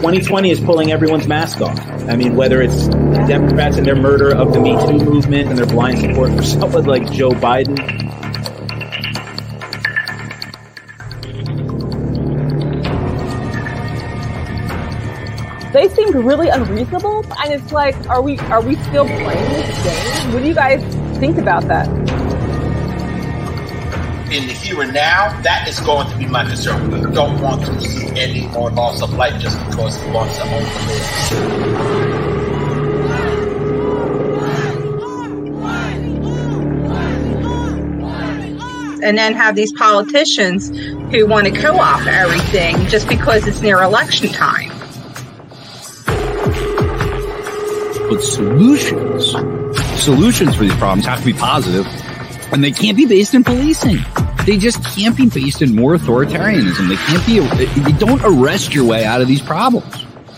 2020 is pulling everyone's mask off. I mean, whether it's Democrats and their murder of the Me Too movement and their blind support for someone like Joe Biden. They seemed really unreasonable, and it's like, are we still playing this game? What do you guys think about that? In the here and now, that is going to be my concern. We don't want to see any more loss of life just because he wants to own the and then have these politicians who want to co-opt everything just because it's near election time. But solutions for these problems have to be positive, and they can't be based in policing. They just can't be based in more authoritarianism. They can't be. You don't arrest your way out of these problems.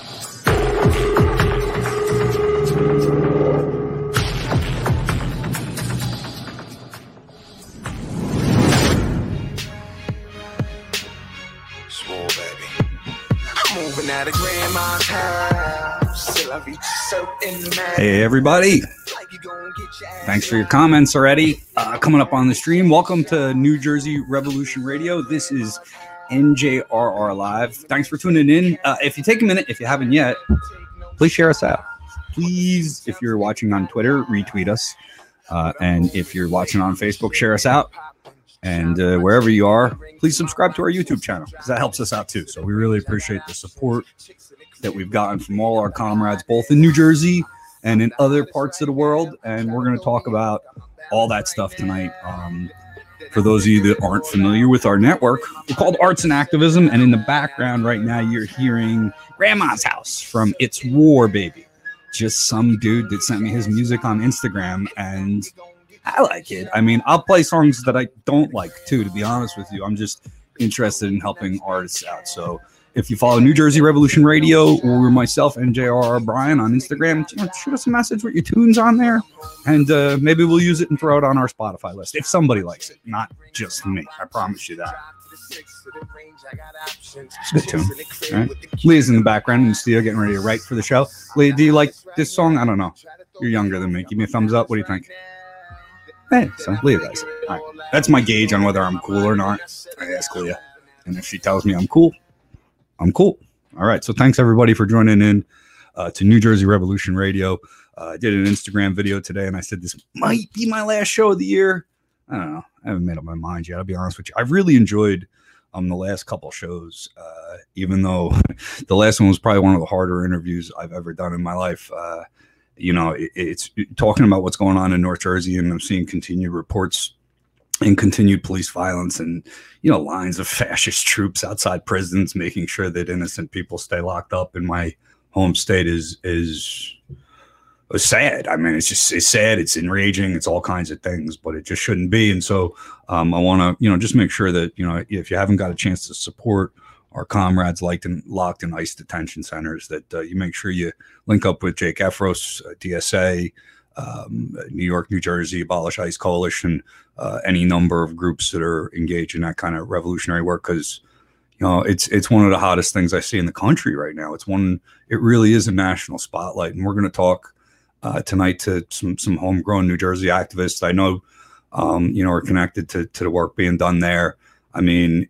Swole, baby. I'm moving out of grandma's house. Still I reach certain man. Hey, everybody. Thanks for your comments already. Coming up on the stream, welcome to New Jersey Revolution Radio. This is NJRR Live. Thanks for tuning in. If you take a minute, if you haven't yet, please share us out. Please, if you're watching on Twitter, retweet us. And if you're watching on Facebook, share us out. And wherever you are, please subscribe to our YouTube channel, because that helps us out too. So we really appreciate the support that we've gotten from all our comrades, both in New Jersey and in other parts of the world. And we're going to talk about all that stuff tonight. For those of you that aren't familiar with our network, we're called Arts and Activism. And in the background right now, you're hearing Grandma's House from It's War, Baby. Just some dude that sent me his music on Instagram, and I like it. I mean, I'll play songs that I don't like too, to be honest with you. I'm just interested in helping artists out. So if you follow New Jersey Revolution Radio or myself, NJR Brian, on Instagram, shoot us a message with your tunes on there, and maybe we'll use it and throw it on our Spotify list if somebody likes it, not just me. I promise you that. It's a good tune. All right. Leah's in the background in the studio getting ready to write for the show. Leah, do you like this song? I don't know. You're younger than me. Give me a thumbs up. What do you think? Hey, so Leah does. All right. That's my gauge on whether I'm cool or not. I ask Leah. And if she tells me I'm cool, I'm cool. All right. So thanks, everybody, for joining in to New Jersey Revolution Radio. I did an Instagram video today, and I said this might be my last show of the year. I don't know. I haven't made up my mind yet. I'll be honest with you. I've really enjoyed the last couple shows, even though the last one was probably one of the harder interviews I've ever done in my life. It's talking about what's going on in North Jersey, and I'm seeing continued reports and continued police violence and, lines of fascist troops outside prisons, making sure that innocent people stay locked up in my home state is sad. I mean, it's sad. It's enraging. It's all kinds of things, but it just shouldn't be. And so I want to, just make sure that, if you haven't got a chance to support our comrades locked in ICE detention centers, that you make sure you link up with Jake Efros, DSA, New York, New Jersey, Abolish ICE Coalition, any number of groups that are engaged in that kind of revolutionary work, because it's one of the hottest things I see in the country right now. It really is a national spotlight, and we're going to talk tonight to some homegrown New Jersey activists I know, are connected to the work being done there. I mean,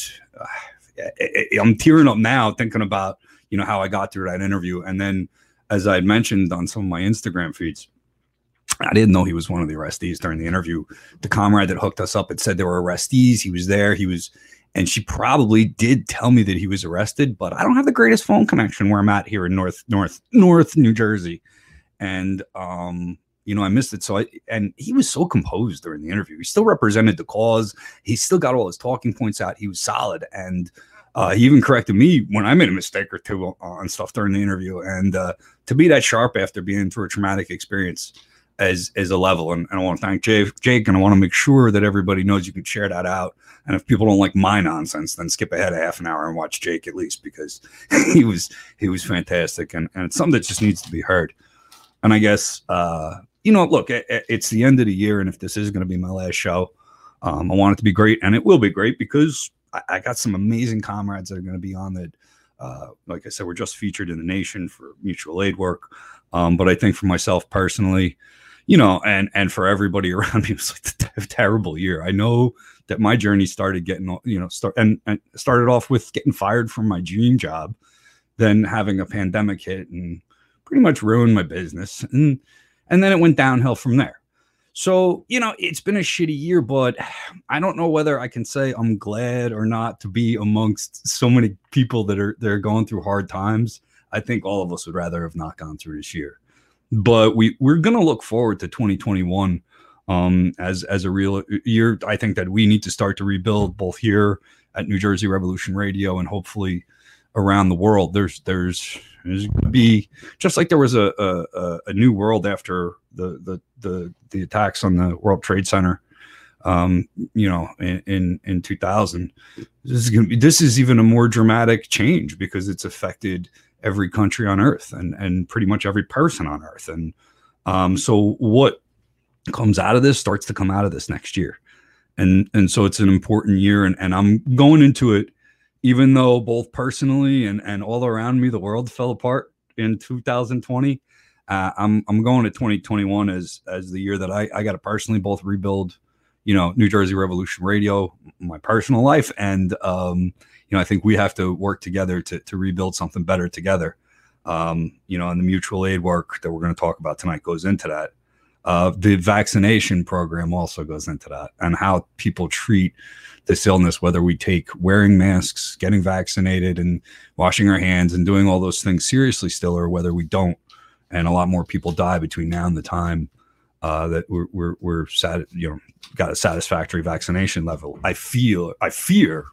I'm tearing up now thinking about, how I got through that interview. And then, as I had mentioned on some of my Instagram feeds, I didn't know he was one of the arrestees during the interview. The comrade that hooked us up had said there were arrestees. He was there. And she probably did tell me that he was arrested, but I don't have the greatest phone connection where I'm at here in North New Jersey. And, I missed it. And he was so composed during the interview. He still represented the cause. He still got all his talking points out. He was solid. And he even corrected me when I made a mistake or two on stuff during the interview. And to be that sharp after being through a traumatic experience is a level. And I want to thank Jake, and I want to make sure that everybody knows you can share that out. And if people don't like my nonsense, then skip ahead a half an hour and watch Jake at least, because he was fantastic. And it's something that just needs to be heard. And I guess, look, it's the end of the year. And if this is going to be my last show, I want it to be great. And it will be great, because I got some amazing comrades that are going to be on that Like I said, we're just featured in The Nation for mutual aid work. But I think for myself personally, you know, and for everybody around me, it was like a terrible year. I know that my journey started getting, you know, started off with getting fired from my dream job, then having a pandemic hit and pretty much ruined my business. And then it went downhill from there. So, you know, it's been a shitty year, but I don't know whether I can say I'm glad or not to be amongst so many people that are going through hard times. I think all of us would rather have not gone through this year. But we're going to look forward to 2021 as a real year. I think that we need to start to rebuild both here at New Jersey Revolution Radio and hopefully around the world. There's going to be, just like there was a new world after the attacks on the World Trade Center, you know, in 2000. This is even a more dramatic change because it's affected every country on earth and pretty much every person on earth. And so what comes out of this starts to come out of this next year. And so it's an important year. And I'm going into it, even though both personally and all around me, the world fell apart in 2020. I'm going to 2021 as the year that I got to personally both rebuild, you know, New Jersey Revolution Radio, my personal life. And, you know, I think we have to work together to rebuild something better together. You know, and the mutual aid work that we're going to talk about tonight goes into that. The vaccination program also goes into that, and how people treat this illness, whether we take wearing masks, getting vaccinated and washing our hands and doing all those things seriously still, or whether we don't. And a lot more people die between now and the time that we're you know, got a satisfactory vaccination level. I fear,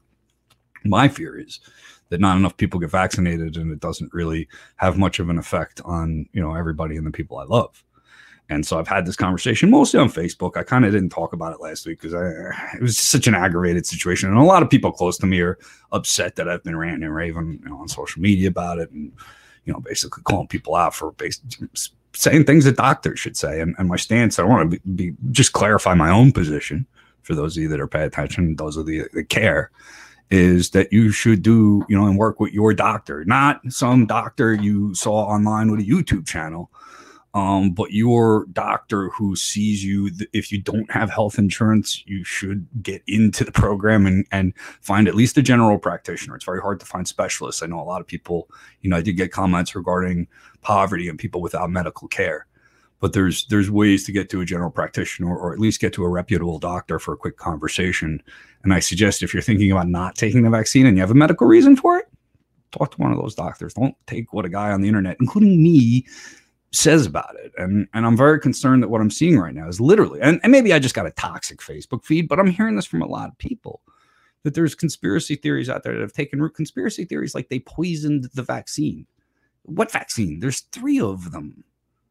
my fear is that not enough people get vaccinated and it doesn't really have much of an effect on, you know, everybody and the people I love. And so I've had this conversation mostly on Facebook. I kind of didn't talk about it last week because it was such an aggravated situation. And a lot of people close to me are upset that I've been ranting and raving, you know, on social media about it, and, you know, basically calling people out for saying things that doctors should say. And my stance, I want to be just clarify my own position for those of you that are paying attention, those of you that care, is that you should do, you know, and work with your doctor, not some doctor you saw online with a YouTube channel. But your doctor who sees you, if you don't have health insurance, you should get into the program and find at least a general practitioner. It's very hard to find specialists. I know a lot of people, you know, I did get comments regarding poverty and people without medical care, but there's ways to get to a general practitioner, or at least get to a reputable doctor for a quick conversation. And I suggest if you're thinking about not taking the vaccine and you have a medical reason for it, talk to one of those doctors. Don't take what a guy on the internet, including me, says about it. And I'm very concerned that what I'm seeing right now is literally, and maybe I just got a toxic Facebook feed, but I'm hearing this from a lot of people, that there's conspiracy theories out there that have taken root. Conspiracy theories like they poisoned the vaccine. What vaccine? There's 3 of them.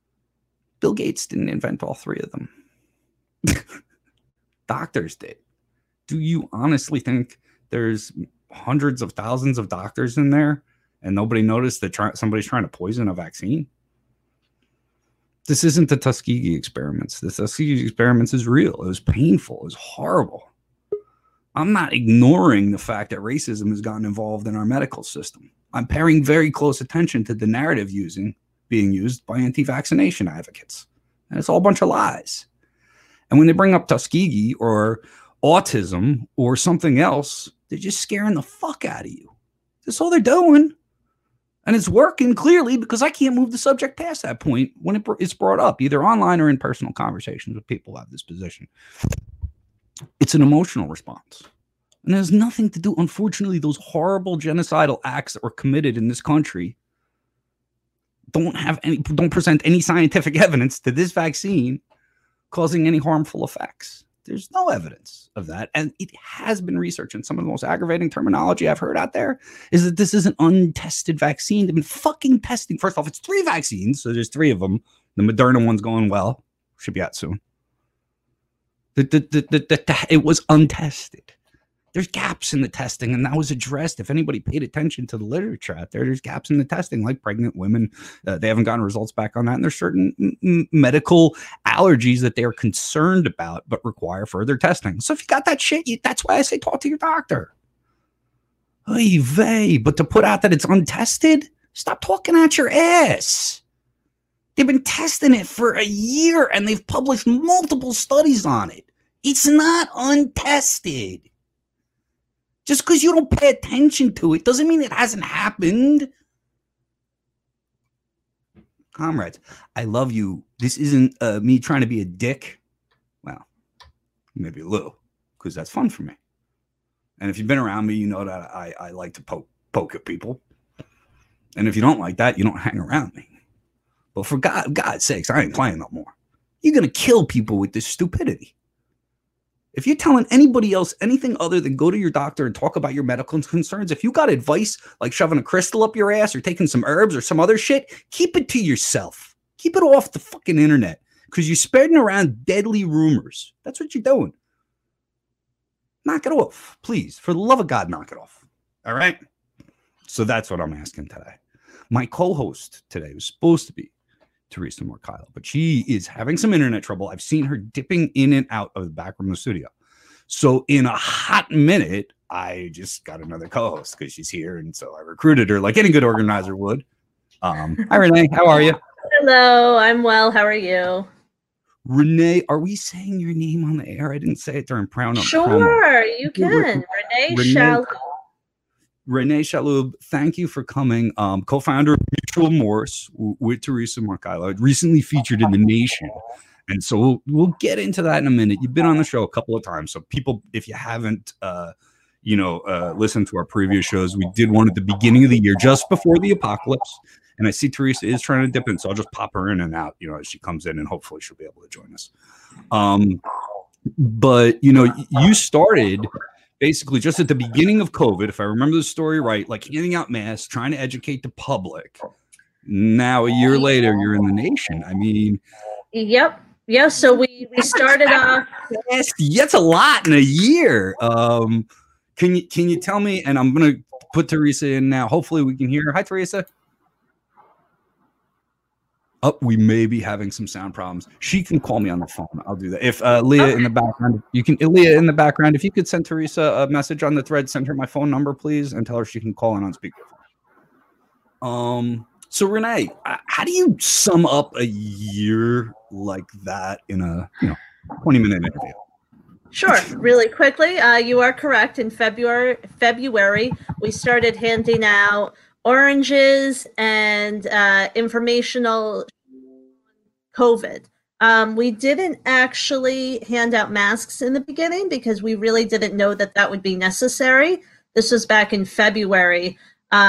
Bill Gates didn't invent all 3 of them. Doctors did. Do you honestly think there's hundreds of thousands of doctors in there and nobody noticed that somebody's trying to poison a vaccine? This isn't the Tuskegee experiments. The Tuskegee experiments is real. It was painful. It was horrible. I'm not ignoring the fact that racism has gotten involved in our medical system. I'm paying very close attention to the narrative being used by anti-vaccination advocates. And it's all a bunch of lies. And when they bring up Tuskegee or autism or something else, they're just scaring the fuck out of you. That's all they're doing. And it's working clearly, because I can't move the subject past that point when it's brought up, either online or in personal conversations with people who have this position. It's an emotional response. And it has nothing to do, unfortunately, those horrible genocidal acts that were committed in this country don't present any scientific evidence to this vaccine causing any harmful effects. There's no evidence of that. And it has been researched. And some of the most aggravating terminology I've heard out there is that this is an untested vaccine. They've been fucking testing. First off, it's 3 vaccines. So there's 3 of them. The Moderna one's going well. Should be out soon. It was untested. There's gaps in the testing, and that was addressed. If anybody paid attention to the literature out there, there's gaps in the testing, like pregnant women. They haven't gotten results back on that. And there's certain medical allergies that they are concerned about, but require further testing. So if you got that shit, that's why I say talk to your doctor. Oy vey. But to put out that it's untested, stop talking out your ass. They've been testing it for a year and they've published multiple studies on it. It's not untested. Just because you don't pay attention to it doesn't mean it hasn't happened. Comrades, I love you. This isn't me trying to be a dick. Well, maybe a little, because that's fun for me. And if you've been around me, you know that I like to poke at people. And if you don't like that, you don't hang around me. But for God's sakes, I ain't playing no more. You're going to kill people with this stupidity. If you're telling anybody else anything other than go to your doctor and talk about your medical concerns, if you got advice like shoving a crystal up your ass or taking some herbs or some other shit, keep it to yourself. Keep it off the fucking internet because you're spreading around deadly rumors. That's what you're doing. Knock it off, please. For the love of God, knock it off. All right? So that's what I'm asking today. My co-host today was supposed to be Teresa Marcailo, but she is having some internet trouble. I've seen her dipping in and out of the back room of the studio. So in a hot minute, I just got another co-host because she's here. And so I recruited her like any good organizer would. Hi, Renee. How are you? Hello. I'm well. How are you? Renee, are we saying your name on the air? I didn't say it during promo. Sure, you can. Renee Shaloub. Renee Shaloub, thank you for coming. Co-founder of Mutual Morse with Teresa Marcailo, recently featured in The Nation. And so we'll get into that in a minute. You've been on the show a couple of times. So people, if you haven't, listened to our previous shows, we did one at the beginning of the year, just before the apocalypse. And I see Teresa is trying to dip in, so I'll just pop her in and out, as she comes in, and hopefully she'll be able to join us. But, you started basically just at the beginning of COVID, if I remember the story right, like handing out masks, trying to educate the public. Now, a year later, you're in The Nation. I mean. Yep. Yeah, so we started off. That's a lot in a year. Can you tell me, and I'm going to put Teresa in now. Hopefully we can hear her. Hi, Teresa. Oh, we may be having some sound problems. She can call me on the phone. I'll do that. If Leah in the background, if you could send Teresa a message on the thread, send her my phone number, please, and tell her she can call in on speakerphone. So Renee, how do you sum up a year like that in a 20-minute interview? Sure, really quickly. You are correct. In February, we started handing out oranges and informational COVID. We didn't actually hand out masks in the beginning because we really didn't know that would be necessary. This was back in February.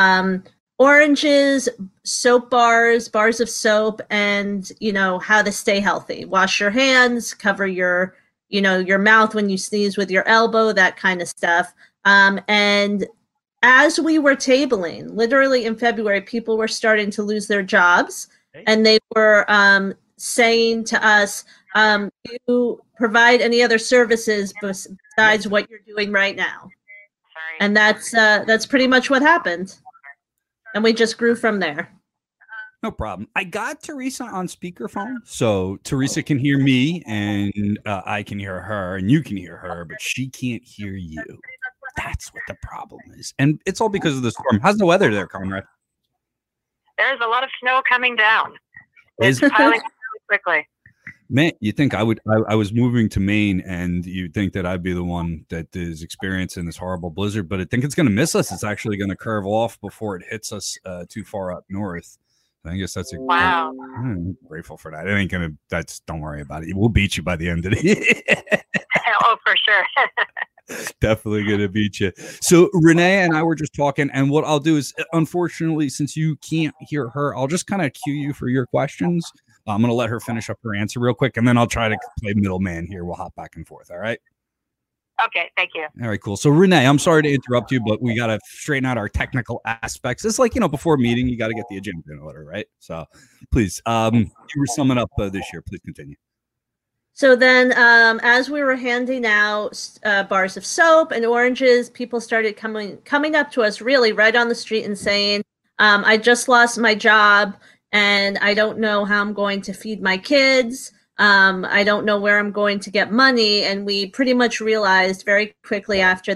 Oranges, soap bars of soap, and how to stay healthy. Wash your hands, cover your mouth when you sneeze with your elbow, that kind of stuff. And as we were tabling, literally in February, people were starting to lose their jobs, and they were saying to us, "Do you provide any other services besides what you're doing right now?" And that's pretty much what happened, and we just grew from there. No problem. I got Teresa on speakerphone, so Teresa can hear me, and I can hear her, and you can hear her, but she can't hear you. That's what the problem is. And it's all because of the storm. How's the weather there, Conrad? There's a lot of snow coming down. It's piling up really quickly. Man, you think I was moving to Maine, and you'd think that I'd be the one that is experiencing this horrible blizzard, but I think it's going to miss us. It's actually going to curve off before it hits us too far up north. I guess that's wow. I'm grateful for that. It ain't gonna. Don't worry about it. We'll beat you by the end of the year. Oh, for sure. Definitely gonna beat you. So Renee and I were just talking, and what I'll do is, unfortunately, since you can't hear her, I'll just kind of cue you for your questions. I'm gonna let her finish up her answer real quick, and then I'll try to play middleman here. We'll hop back and forth. All right. Okay, thank you. All right, cool. So Renee, I'm sorry to interrupt you, but we got to straighten out our technical aspects. It's like, before a meeting, you got to get the agenda in order, right? So please, you were summing up this year. Please continue. So then as we were handing out bars of soap and oranges, people started coming up to us really right on the street and saying, I just lost my job and I don't know how I'm going to feed my kids. I don't know where I'm going to get money. And we pretty much realized very quickly after that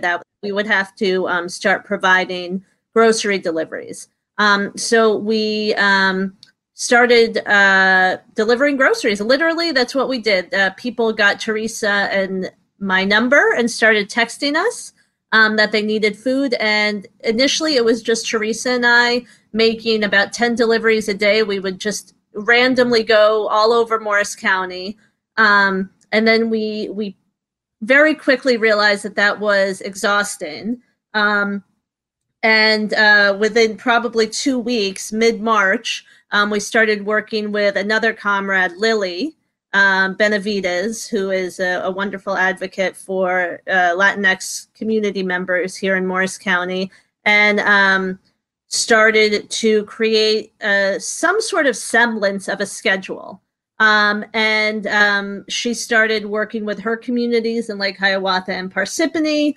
we would have to start providing grocery deliveries. So we started delivering groceries. Literally, that's what we did. People got Teresa and my number and started texting us that they needed food. And initially, it was just Teresa and I making about 10 deliveries a day. We would just randomly go all over Morris County. And then we very quickly realized that was exhausting. And within probably 2 weeks, mid-March, we started working with another comrade, Lily Benavides, who is a wonderful advocate for Latinx community members here in Morris County, and started to create some sort of semblance of a schedule. And she started working with her communities in Lake Hiawatha and Parsippany,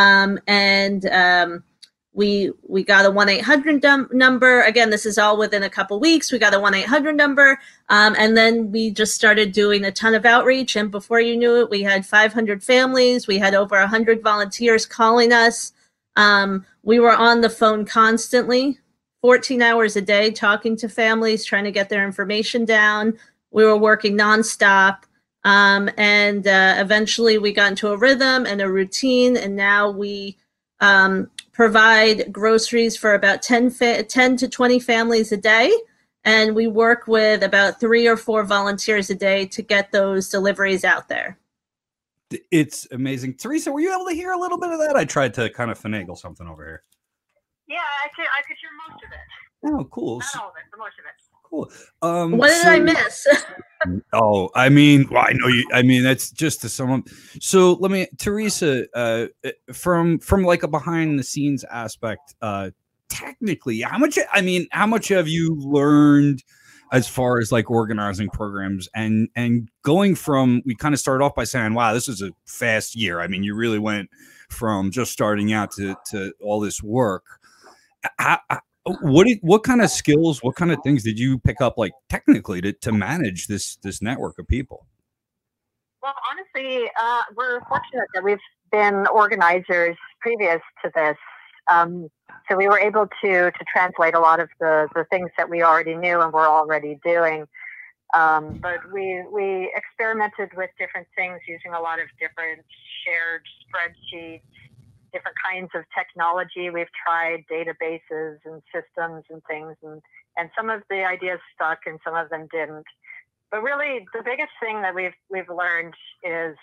and we got a 1-800 number. Again, this is all within a couple weeks. We got a 1-800 number. And then we just started doing a ton of outreach. And before you knew it, we had 500 families. We had over 100 volunteers calling us. We were on the phone constantly, 14 hours a day, talking to families, trying to get their information down. We were working nonstop. And eventually we got into a rhythm and a routine. And now we provide groceries for about 10 to 20 families a day. And we work with about 3 or 4 volunteers a day to get those deliveries out there. It's amazing. Teresa, were you able to hear a little bit of that? I tried to kind of finagle something over here. Yeah, I could hear most of it. Oh, cool. Not all of it, but most of it. Cool. What did I miss? I mean, well, I know you. I mean, that's just to someone. So let me, Teresa, from like a behind the scenes aspect, technically, how much have you learned as far as like organizing programs and going from? We kind of started off by saying, wow, this is a fast year. I mean, you really went from just starting out to all this work. What kind of skills, what kind of things did you pick up, like technically, to manage this network of people? Well, honestly, we're fortunate that we've been organizers previous to this, so we were able to translate a lot of the things that we already knew and were already doing. But we experimented with different things using a lot of different shared spreadsheets, different kinds of technology. We've tried databases and systems and things, and some of the ideas stuck and some of them didn't. But really, the biggest thing that we've learned is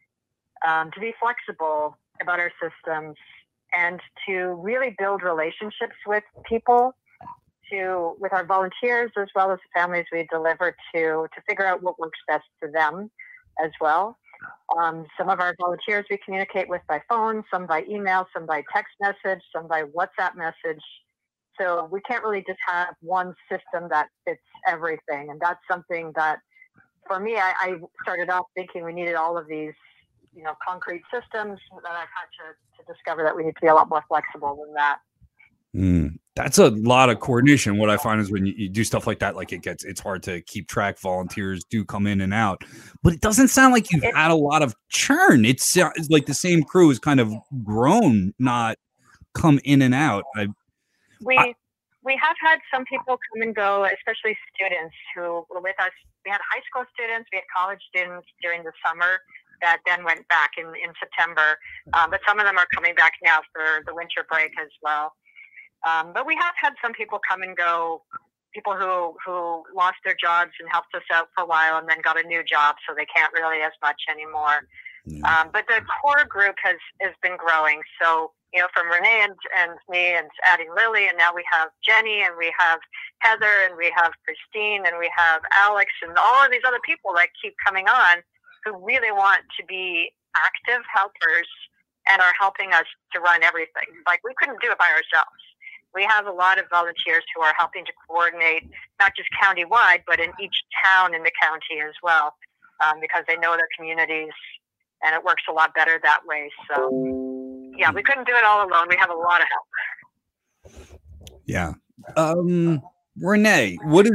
to be flexible about our systems and to really build relationships with people, with our volunteers as well as the families we deliver to figure out what works best for them as well. Some of our volunteers we communicate with by phone, some by email, some by text message, some by WhatsApp message. So we can't really just have one system that fits everything. And that's something that, for me, I started off thinking we needed all of these, concrete systems, that I've had to discover that we need to be a lot more flexible than that. That's a lot of coordination. What I find is when you do stuff like that, like it's hard to keep track. Volunteers do come in and out, but it doesn't sound like you've had a lot of churn. It's like the same crew has kind of grown, not come in and out. We have had some people come and go, especially students who were with us. We had high school students, we had college students during the summer that then went back in September. But some of them are coming back now for the winter break as well. But we have had some people come and go, people who lost their jobs and helped us out for a while and then got a new job, so they can't really as much anymore. Yeah. But the core group has been growing. So, from Renee and me and adding Lily, and now we have Jenny and we have Heather and we have Christine and we have Alex and all of these other people that keep coming on who really want to be active helpers and are helping us to run everything. Like, we couldn't do it by ourselves. We have a lot of volunteers who are helping to coordinate, not just county-wide, but in each town in the county as well, because they know their communities, and it works a lot better that way. So, yeah, we couldn't do it all alone. We have a lot of help. Yeah. Renee, what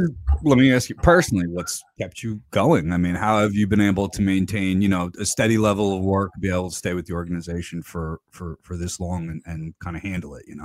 let me ask you personally, what's kept you going? I mean, how have you been able to maintain, a steady level of work, be able to stay with the organization for this long and kind of handle it,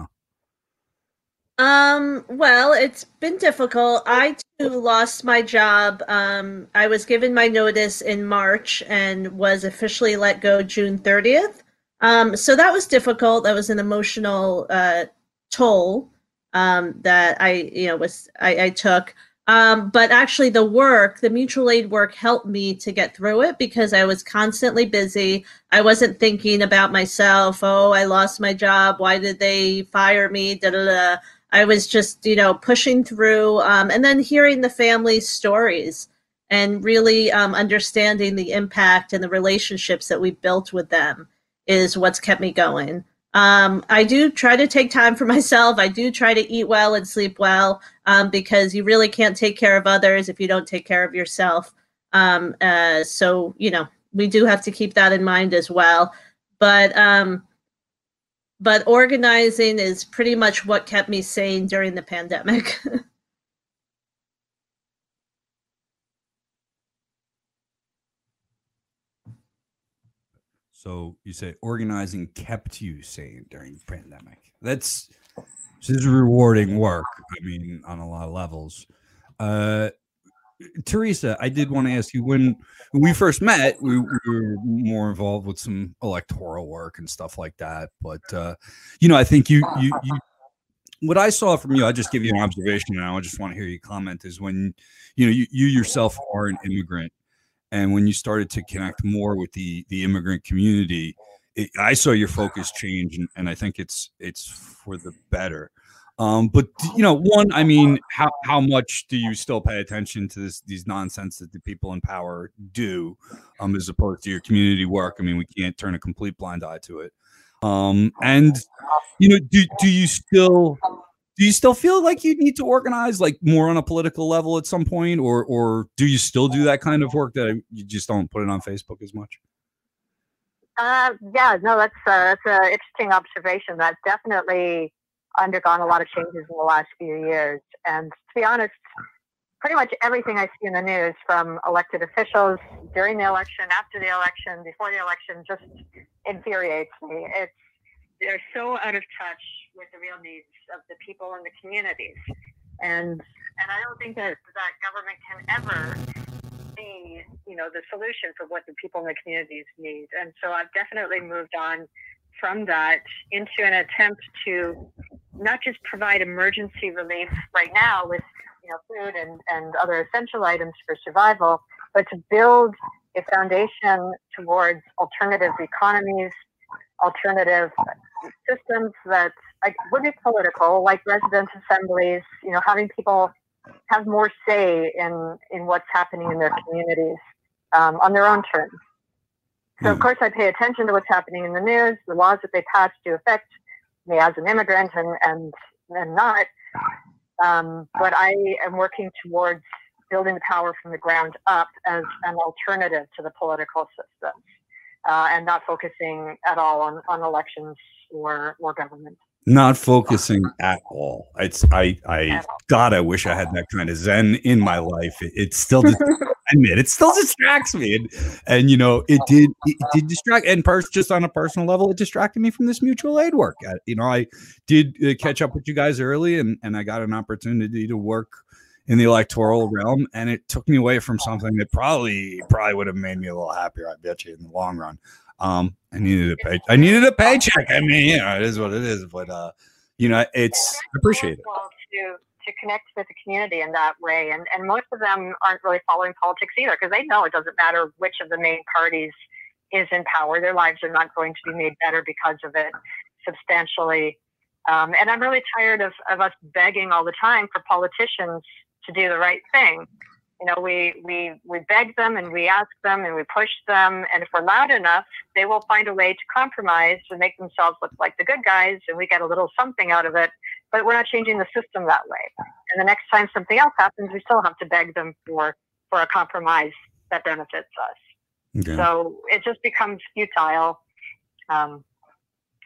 Well, it's been difficult. I too lost my job. I was given my notice in March and was officially let go June 30th. So that was difficult. That was an emotional toll that I took. But actually the mutual aid work helped me to get through it because I was constantly busy. I wasn't thinking about myself. Oh, I lost my job. Why did they fire me? Da, da, da. I was just, pushing through and then hearing the family's stories and really understanding the impact and the relationships that we built with them is what's kept me going. I do try to take time for myself. I do try to eat well and sleep well because you really can't take care of others if you don't take care of yourself. So, we do have to keep that in mind as well. But organizing is pretty much what kept me sane during the pandemic. So you say organizing kept you sane during the pandemic. This is rewarding work. I mean, on a lot of levels. Teresa, I did want to ask you, when we first met, we were more involved with some electoral work and stuff like that. But I think you what I saw from you, I just give you an observation, and I just want to hear you comment, is when you yourself are an immigrant, and when you started to connect more with the immigrant community, I saw your focus change, and I think it's for the better. But one, I mean, how much do you still pay attention to these nonsense that the people in power do, as opposed to your community work? I mean, we can't turn a complete blind eye to it. And do you still feel like you need to organize like more on a political level at some point, or do you still do that kind of work that you just don't put it on Facebook as much? Yeah, no, that's an interesting observation. That's definitely undergone a lot of changes in the last few years. And to be honest, pretty much everything I see in the news, from elected officials during the election, after the election, before the election, just infuriates me. They're so out of touch with the real needs of the people in the communities. And I don't think that government can ever be, the solution for what the people in the communities need. And so I've definitely moved on from that into an attempt to not just provide emergency relief right now with food and other essential items for survival, but to build a foundation towards alternative economies, alternative systems that would be political, like resident assemblies, having people have more say in what's happening in their communities on their own terms. So, of course, I pay attention to what's happening in the news. The laws that they pass do affect me as an immigrant and not. But I am working towards building the power from the ground up as an alternative to the political system, and not focusing at all on elections or government. Not focusing at all. God, I wish I had that kind of zen in my life. It still it still distracts me, and it did distract. And just on a personal level, it distracted me from this mutual aid work. I did catch up with you guys early, and I got an opportunity to work in the electoral realm, and it took me away from something that probably would have made me a little happier, I bet you, in the long run. I needed a paycheck. I mean, it is what it is, but I appreciate it. To connect with the community in that way, and most of them aren't really following politics either, because they know it doesn't matter which of the main parties is in power. Their lives are not going to be made better because of it substantially. And I'm really tired of us begging all the time for politicians to do the right thing. We beg them and we ask them and we push them, and if we're loud enough, they will find a way to compromise and make themselves look like the good guys, and we get a little something out of it. But we're not changing the system that way. And the next time something else happens, we still have to beg them for a compromise that benefits us. Okay. So it just becomes futile.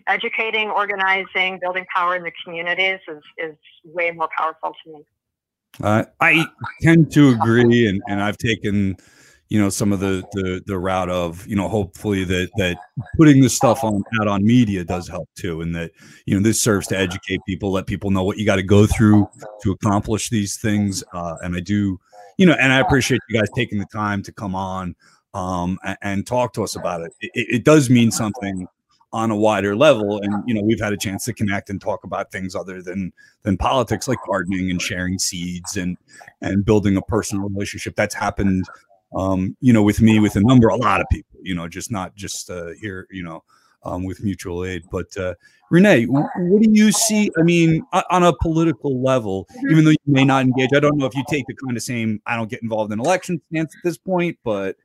Educating, organizing, building power in the communities is way more powerful to me. I tend to agree, and I've taken, some of the route of, hopefully that putting this stuff out on media does help too, and that this serves to educate people, let people know what you got to go through to accomplish these things. And I do, and I appreciate you guys taking the time to come on and talk to us about it. It does mean something on a wider level, and we've had a chance to connect and talk about things other than politics, like gardening and sharing seeds and building a personal relationship. That's happened with me, with a lot of people, not just here, with mutual aid. But Renee, what do you see? I mean, on a political level, even though you may not engage, I don't know if you take the kind of same I don't get involved in elections stance at this point, but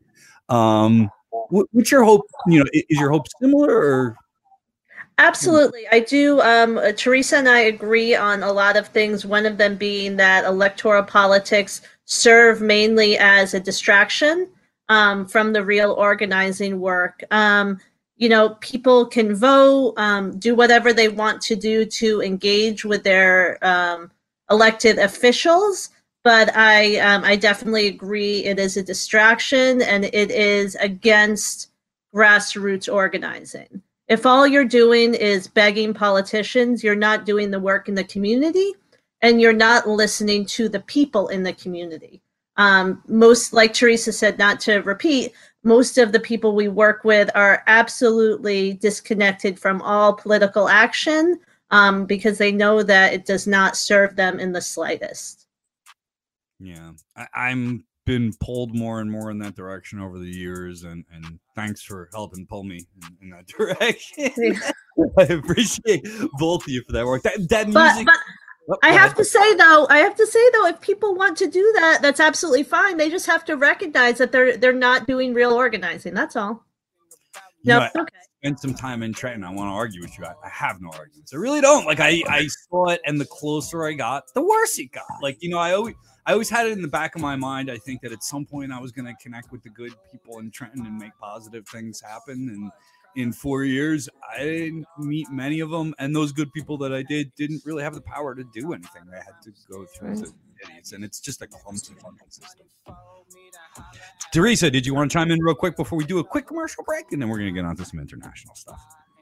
what's your hope? Is your hope similar? Or? Absolutely. I do. Teresa and I agree on a lot of things, one of them being that electoral politics serve mainly as a distraction from the real organizing work. People can vote, do whatever they want to do to engage with their elected officials. But I definitely agree it is a distraction, and it is against grassroots organizing. If all you're doing is begging politicians, you're not doing the work in the community, and you're not listening to the people in the community. Most, like Teresa said, not to repeat, most of the people we work with are absolutely disconnected from all political action because they know that it does not serve them in the slightest. Yeah, I'm been pulled more and more in that direction over the years, and thanks for helping pull me in that direction. I appreciate both of you for that work. That music. But I have to say though, if people want to do that, that's absolutely fine. They just have to recognize that they're not doing real organizing. That's all. Okay. Spend some time in Trenton. I want to argue with you. I have no arguments. I really don't. Like I saw it, and the closer I got, the worse it got. Like I always had it in the back of my mind. I think that at some point I was going to connect with the good people in Trenton and make positive things happen. And in 4 years, I didn't meet many of them. And those good people that I didn't really have the power to do anything. They had to go through the idiots. And it's just a clumsy fucking system. Teresa, did you want to chime in real quick before we do a quick commercial break? And then we're going to get on to some international stuff.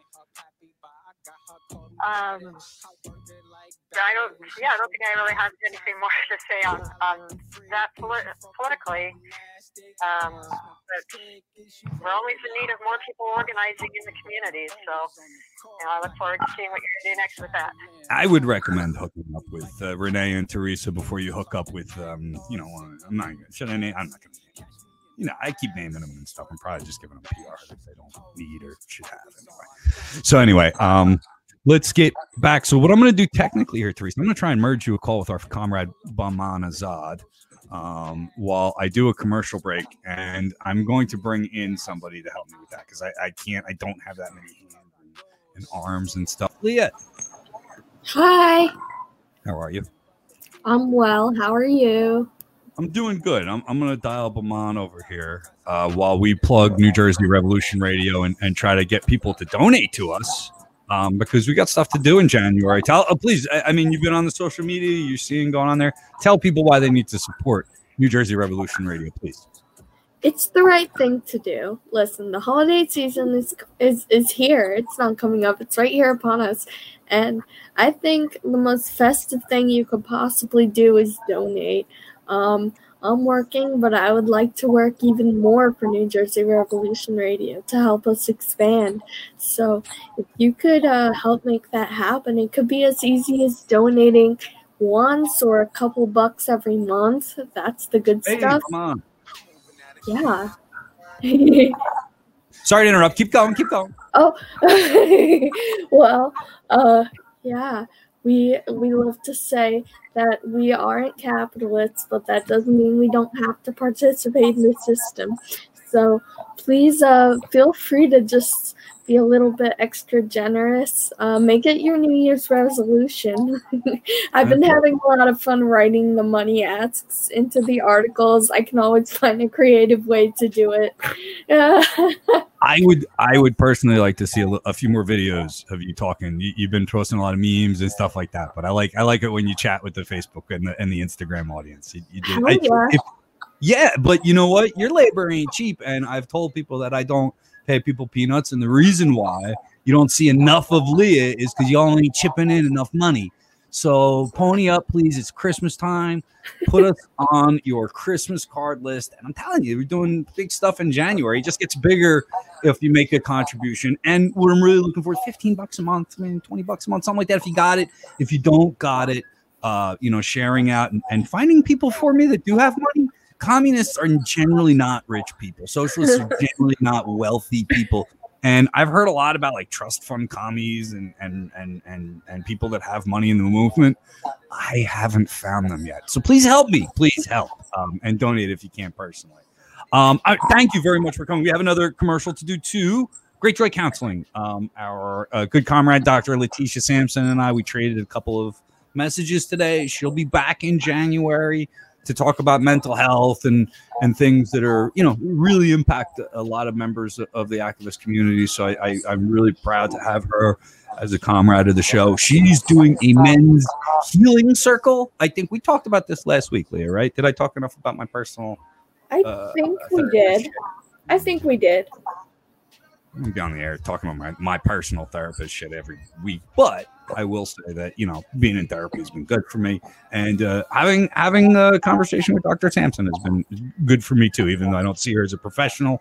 I don't think I really have anything more to say on that politically. But we're always in need of more people organizing in the community. So I look forward to seeing what you're going to do next with that. I would recommend hooking up with Renee and Teresa before you hook up with, I'm not going to. I keep naming them and stuff. I'm probably just giving them PR that they don't need or should have anyway. So anyway, let's get back. So what I'm going to do technically here, Teresa, I'm going to try and merge you a call with our comrade Baman Azad while I do a commercial break, and I'm going to bring in somebody to help me with that because I don't have that many hands and arms and stuff. Leah. Hi. How are you? I'm well. How are you? I'm doing good. I'm going to dial Baman over here while we plug New Jersey Revolution Radio and try to get people to donate to us. Because we got stuff to do in January. Please, I mean, you've been on the social media, you're seeing going on there. Tell people why they need to support New Jersey Revolution Radio, please. It's the right thing to do. Listen, the holiday season is here. It's not coming up. It's right here upon us. And I think the most festive thing you could possibly do is donate. I'm working, but I would like to work even more for New Jersey Revolution Radio to help us expand. So if you could help make that happen, it could be as easy as donating once or a couple bucks every month. That's the good stuff. Come on. Yeah. Sorry to interrupt. Keep going. Oh, well, yeah. We love to say that we aren't capitalists, but that doesn't mean we don't have to participate in the system. So please feel free to just be a little bit extra generous. Make it your New Year's resolution. I've been having a lot of fun writing the money asks into the articles. I can always find a creative way to do it. I would personally like to see a few more videos of you talking. You've been posting a lot of memes and stuff like that, but I like it when you chat with the Facebook and the Instagram audience. You do. Yeah, but you know what? Your labor ain't cheap, and I've told people that I don't pay people peanuts, and the reason why you don't see enough of Leah is because y'all ain't chipping in enough money. So pony up, please. It's Christmas time. Put us on your Christmas card list. And I'm telling you, we're doing big stuff in January. It just gets bigger if you make a contribution. And what I'm really looking for is $15 a month, $20 a month, something like that. If you got it, if you don't got it, sharing out and finding people for me that do have money. Communists are generally not rich people. Socialists are generally not wealthy people. And I've heard a lot about like trust fund commies and people that have money in the movement. I haven't found them yet. So please help me. Please help and donate if you can personally. Thank you very much for coming. We have another commercial to do too. Great Joy Counseling. Our good comrade, Dr. Letitia Sampson, and I, we traded a couple of messages today. She'll be back in January to talk about mental health and things that are, really impact a lot of members of the activist community. So I'm really proud to have her as a comrade of the show. She's doing a men's healing circle. I think we talked about this last week, Leah, right? Did I talk enough about my personal? I think we did. I think we did. I'm gonna be on the air talking about my personal therapist shit every week, but I will say that being in therapy has been good for me, and having a conversation with Dr. Sampson has been good for me too. Even though I don't see her as a professional,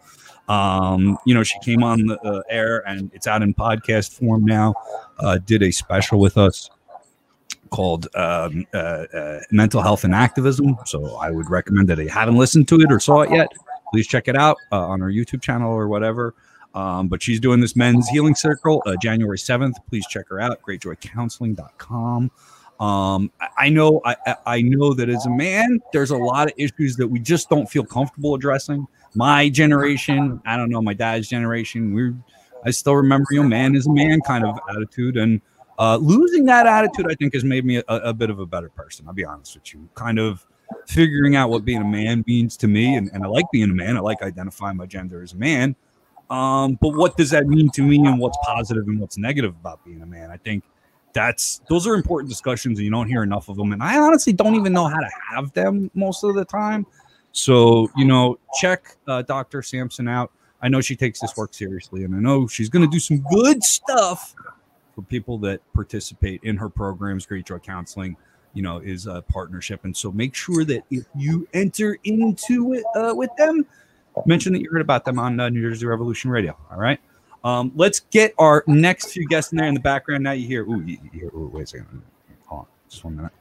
she came on the air and it's out in podcast form now. Did a special with us called Mental Health and Activism. So I would recommend that if you haven't listened to it or saw it yet, please check it out on our YouTube channel or whatever. But she's doing this men's healing circle January 7th. Please check her out. GreatJoyCounseling.com. I know that as a man, there's a lot of issues that we just don't feel comfortable addressing. My generation, I don't know, my dad's generation, I still remember, man is a man kind of attitude. And losing that attitude, I think, has made me a bit of a better person. I'll be honest with you. Kind of figuring out what being a man means to me. And I like being a man. I like identifying my gender as a man. But what does that mean to me, and what's positive and what's negative about being a man? I think those are important discussions, and you don't hear enough of them. And I honestly don't even know how to have them most of the time. So, check Dr. Sampson out. I know she takes this work seriously, and I know she's going to do some good stuff for people that participate in her programs. Great Joy Counseling, is a partnership. And so make sure that if you enter into it with them, mention that you heard about them on New Jersey Revolution Radio. All right. Let's get our next few guests in there in the background. Now you hear, wait a second. Hold on. Just 1 minute.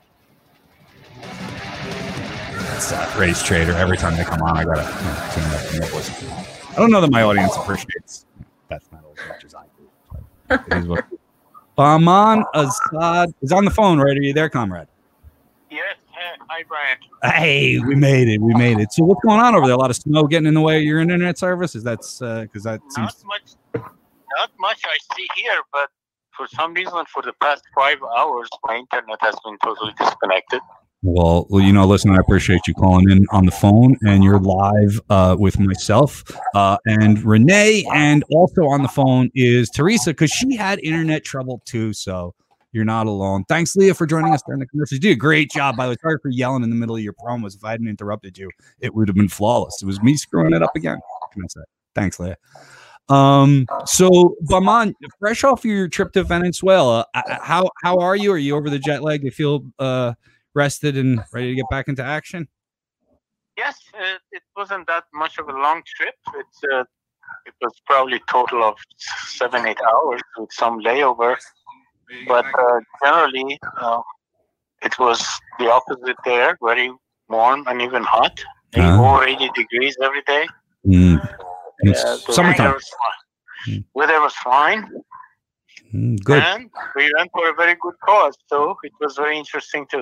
It's Race Trader. Every time they come on, I got to tune up their voice. I don't know that my audience appreciates Death Metal as much as I do. It is what Bahman Assad is on the phone, right? Are you there, comrade? Yes. Hi, Brian. Hey, we made it. So what's going on over there? A lot of snow getting in the way of your internet service? Is that because that seems not much I see here, but for some reason, for the past 5 hours, my internet has been totally disconnected. Well, listen, I appreciate you calling in on the phone, and you're live with myself and Renee, and also on the phone is Teresa, because she had internet trouble too, so you're not alone. Thanks, Leah, for joining us during the commercials. You did a great job, by the way. Sorry for yelling in the middle of your promos. If I hadn't interrupted you, it would have been flawless. It was me screwing it up again. What can I say? Thanks, Leah. So, Bahman, fresh off your trip to Venezuela, how are you? Are you over the jet lag? Do you feel rested and ready to get back into action? Yes, it wasn't that much of a long trip. It was probably a total of 7-8 hours with some layover. But generally, it was the opposite there, very warm and even hot, over 80 degrees every day. Summertime. Weather was fine. Good. And we went for a very good cause, so it was very interesting too.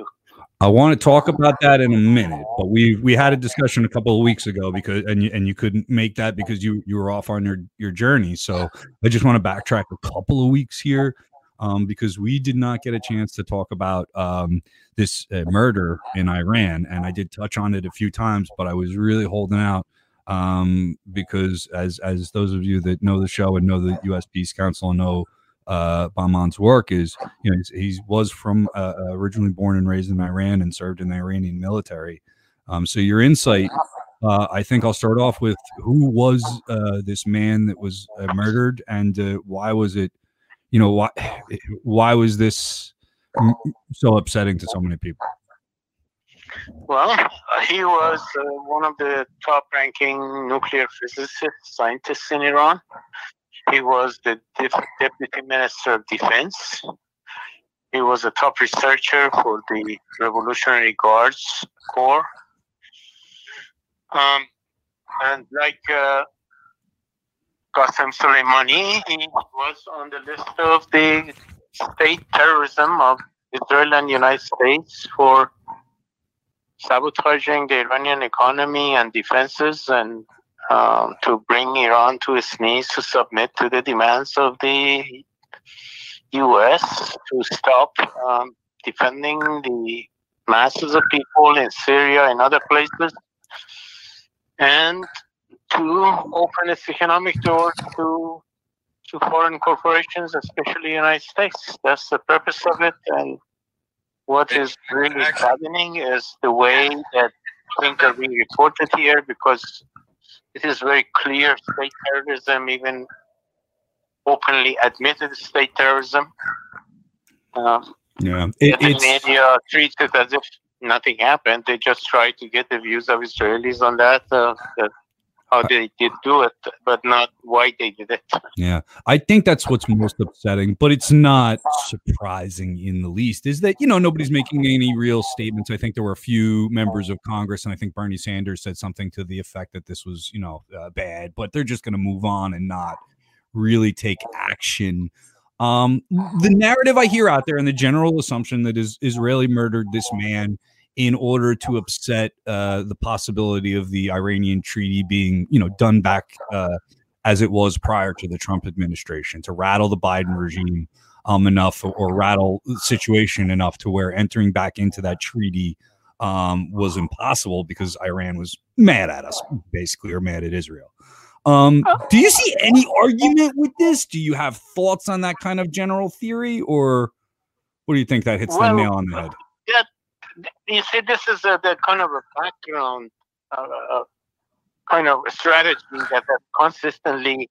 I want to talk about that in a minute, but we had a discussion a couple of weeks ago because you couldn't make that because you were off on your journey. So I just want to backtrack a couple of weeks here because we did not get a chance to talk about this murder in Iran, and I did touch on it a few times, but I was really holding out because as those of you that know the show and know the U.S. Peace Council and know Bahman's work is, he was from originally born and raised in Iran and served in the Iranian military. So your insight, I think I'll start off with who was this man that was murdered, and why was it, why was this so upsetting to so many people? Well, he was one of the top-ranking nuclear physicists, scientists in Iran. He was the Deputy Minister of Defense. He was a top researcher for the Revolutionary Guards Corps. And like Qasem Soleimani, he was on the list of the state terrorism of Israel and United States for sabotaging the Iranian economy and defenses and to bring Iran to its knees to submit to the demands of the U.S. to stop defending the masses of people in Syria and other places, and to open its economic doors to foreign corporations, especially the United States. That's the purpose of it. And what is really saddening is the way that things are being reported here, because it is very clear state terrorism, even openly admitted state terrorism. The media treats it as if nothing happened. They just try to get the views of Israelis on that how they did do it, but not why they did it. Yeah, I think that's what's most upsetting, but it's not surprising in the least, is that, nobody's making any real statements. I think there were a few members of Congress, and I think Bernie Sanders said something to the effect that this was, bad, but they're just going to move on and not really take action. The narrative I hear out there and the general assumption that Israeli murdered this man in order to upset the possibility of the Iranian treaty being, done back as it was prior to the Trump administration, to rattle the Biden regime enough, or rattle the situation enough to where entering back into that treaty was impossible because Iran was mad at us, basically, or mad at Israel. Do you see any argument with this? Do you have thoughts on that kind of general theory, or what do you think that hits the nail on the head? You see, this is the kind of a background, kind of strategy that has consistently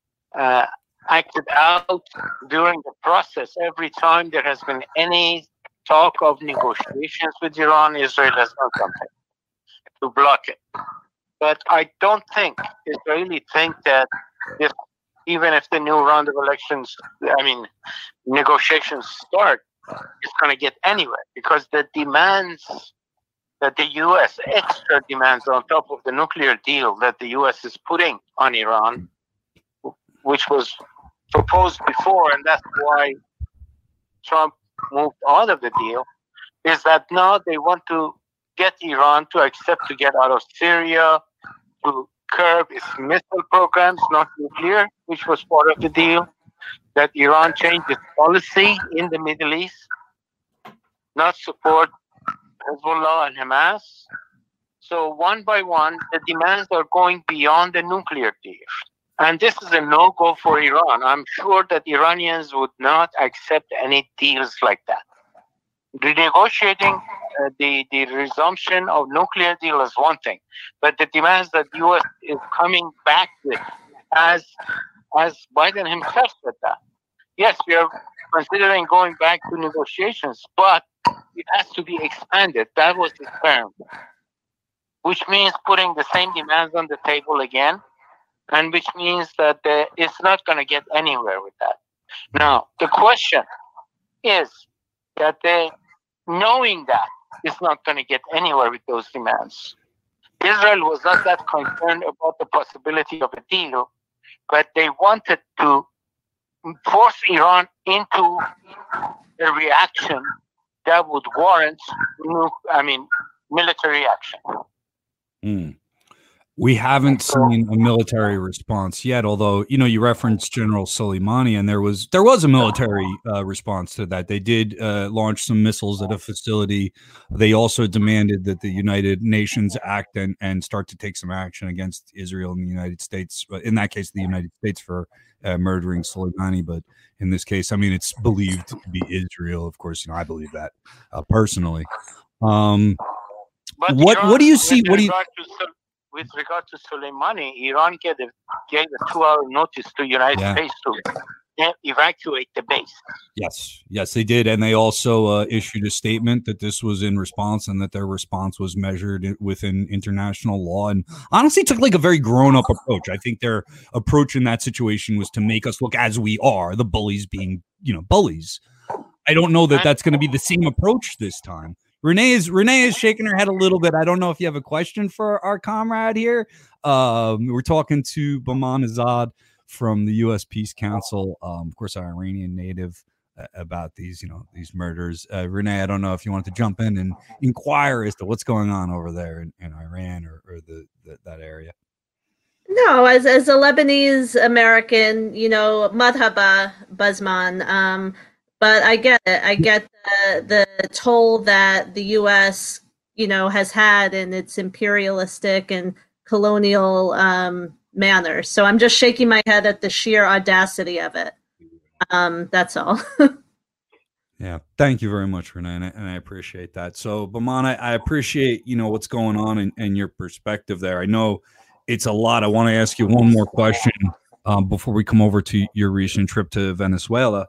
acted out during the process. Every time there has been any talk of negotiations with Iran, Israel has done something to block it. But I don't think Israelis think that if, even if the new round of negotiations start, it's going to get anywhere, because the demands that the U.S., extra demands on top of the nuclear deal that the U.S. is putting on Iran, which was proposed before, and that's why Trump moved out of the deal, is that now they want to get Iran to accept to get out of Syria, to curb its missile programs, not nuclear, which was part of the deal, that Iran changed its policy in the Middle East, not support Hezbollah and Hamas. So one by one, the demands are going beyond the nuclear deal. And this is a no-go for Iran. I'm sure that Iranians would not accept any deals like that. Renegotiating the resumption of nuclear deal is one thing, but the demands that the U.S. is coming back with, as Biden himself said that, yes, we are considering going back to negotiations, but it has to be expanded. That was the term, which means putting the same demands on the table again, and which means that it's not going to get anywhere with that. Now, the question is that knowing that it's not going to get anywhere with those demands, Israel was not that concerned about the possibility of a deal, but they wanted to force Iran into a reaction that would warrant, military action. Mm. We haven't seen a military response yet, although, you referenced General Soleimani, and there was a military response to that. They did launch some missiles at a facility. They also demanded that the United Nations act and start to take some action against Israel and the United States. In that case, the United States for murdering Soleimani. But in this case, it's believed to be Israel. Of course, I believe that personally. What do you see? With regard to Soleimani, Iran gave a 2-hour notice to United States to evacuate the base. Yes, they did, and they also issued a statement that this was in response, and that their response was measured within international law, and honestly took like a very grown-up approach. I think their approach in that situation was to make us look as we are, the bullies being, bullies. I don't know that that's going to be the same approach this time. Renee is shaking her head a little bit. I don't know if you have a question for our comrade here. We're talking to Baman Azad from the U.S. Peace Council, of course, our Iranian native, about these murders. Renee, I don't know if you want to jump in and inquire as to what's going on over there in Iran or that area. No, as a Lebanese American, madhaba, Bazman. But I get it. I get the toll that the U.S., has had in its imperialistic and colonial manner. So I'm just shaking my head at the sheer audacity of it. That's all. Yeah. Thank you very much, Renee, and I appreciate that. So, Baman, I appreciate, what's going on and your perspective there. I know it's a lot. I want to ask you one more question before we come over to your recent trip to Venezuela.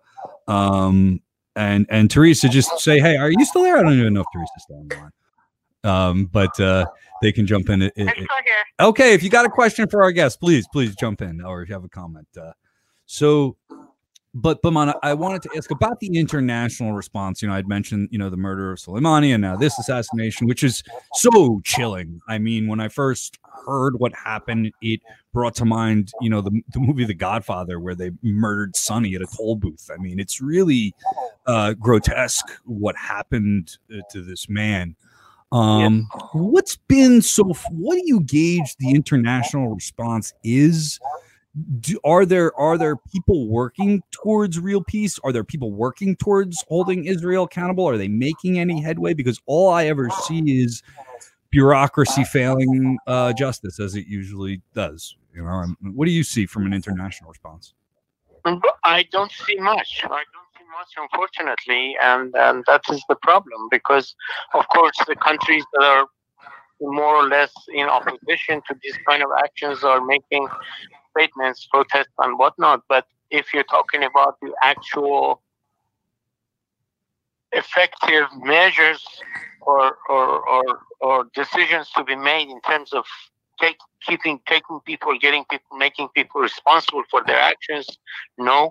And Teresa, just say, hey, are you still there? I don't even know if Teresa's still on the line. But they can jump in. Okay, if you got a question for our guest, please jump in, or if you have a comment. But Baman, I wanted to ask about the international response. I'd mentioned, the murder of Soleimani and now this assassination, which is so chilling. I mean, when I first heard what happened, it brought to mind, the movie The Godfather, where they murdered Sonny at a toll booth. I mean, it's really grotesque what happened to this man. What do you gauge the international response is? Are there people working towards real peace? Are there people working towards holding Israel accountable? Are they making any headway? Because all I ever see is bureaucracy failing justice, as it usually does. What do you see from an international response? I don't see much. Unfortunately, and that is the problem, because of course the countries that are more or less in opposition to these kind of actions are making statements, protests, and whatnot. But if you're talking about the actual effective measures or decisions to be made in terms of making people responsible for their actions, no.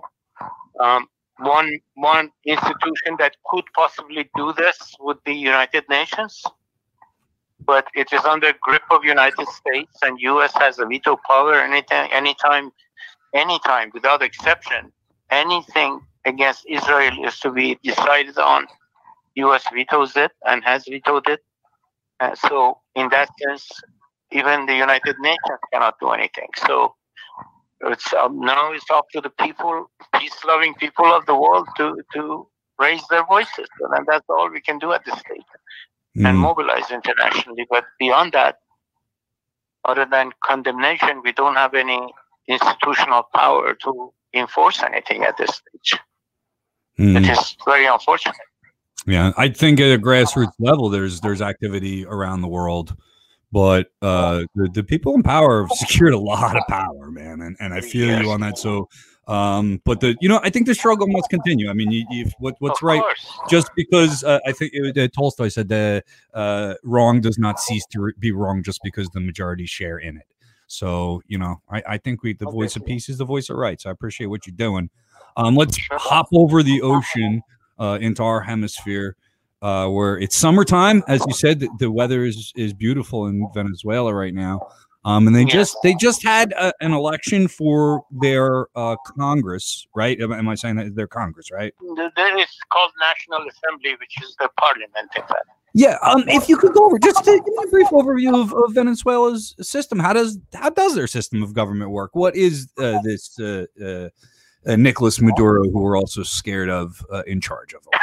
One institution that could possibly do this would be United Nations, but it is under grip of United States, and U.S. has a veto power anytime, without exception. Anything against Israel is to be decided on. U.S. vetoes it and has vetoed it. So in that sense, even the United Nations cannot do anything. So now it's up to the people, peace-loving people of the world, to raise their voices, and that's all we can do at this stage, and mobilize internationally. But beyond that, other than condemnation, we don't have any institutional power to enforce anything at this stage. It is very unfortunate. Yeah, I think at a grassroots level, there's activity around the world. But the people in power have secured a lot of power, man, and I feel you on that. So, but I think the struggle must continue. I mean, what's right? Just because I think Tolstoy said that wrong does not cease to be wrong just because the majority share in it. So, I think the voice of peace is the voice of right. So I appreciate what you're doing. Let's hop over the ocean into our hemisphere. Where it's summertime, as you said, the weather is beautiful in Venezuela right now. And they just had an election for their Congress, right? Am I saying that? Their Congress, right? There is called National Assembly, which is the parliament, in fact. Yeah. If you could go over just to give me a brief overview of Venezuela's system. How does their system of government work? What is this Nicolas Maduro, who we're also scared of, in charge of?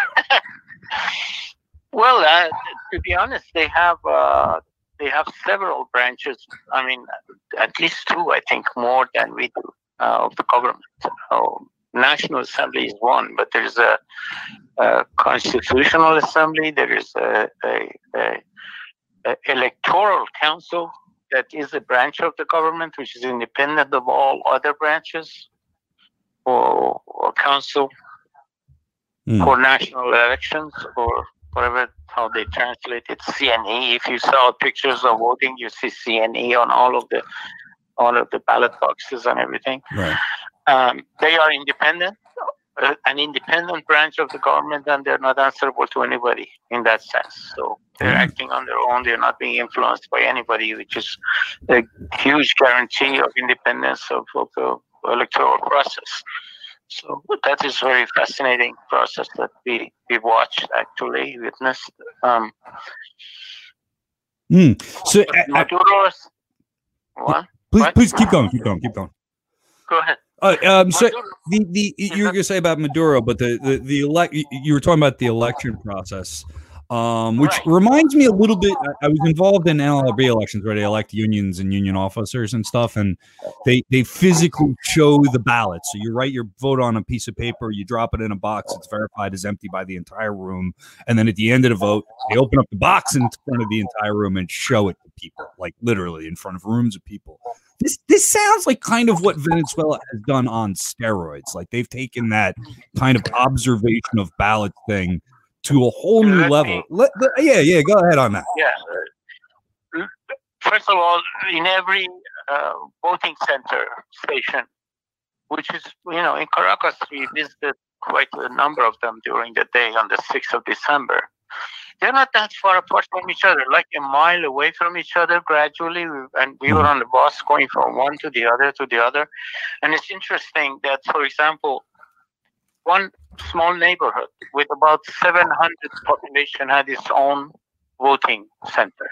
Well, to be honest, they have several branches. I mean, at least two, I think, more than we do of the government. National Assembly is one, but there's a Constitutional Assembly. There is a Electoral Council that is a branch of the government, which is independent of all other branches, or council for national elections, or whatever how they translate it. CNE. If you saw pictures of voting, you see CNE on all of the ballot boxes and everything. Right. They are independent, an independent branch of the government, and they're not answerable to anybody in that sense. So they're acting on their own. They're not being influenced by anybody, which is a huge guarantee of independence of the electoral process. So that is a very fascinating process that we watched, actually, witnessed. So Maduro's what? Please keep going. Go ahead. So you're going to say about Maduro, but you were talking about the election process, which reminds me a little bit. I was involved in NLRB elections where they elect unions and union officers and stuff, and they physically show the ballot. So you write your vote on a piece of paper, you drop it in a box, it's verified as empty by the entire room, and then at the end of the vote, they open up the box in front of the entire room and show it to people, like literally in front of rooms of people. This sounds like kind of what Venezuela has done on steroids. Like they've taken that kind of observation of ballot thing to a whole new level. Yeah, go ahead on that. Yeah. First of all, in every voting center station, which is, in Caracas, we visited quite a number of them during the day on the 6th of December. They're not that far apart from each other, like a mile away from each other gradually. And we were on the bus going from one to the other. And it's interesting that, for example, one small neighborhood with about 700 population had its own voting center.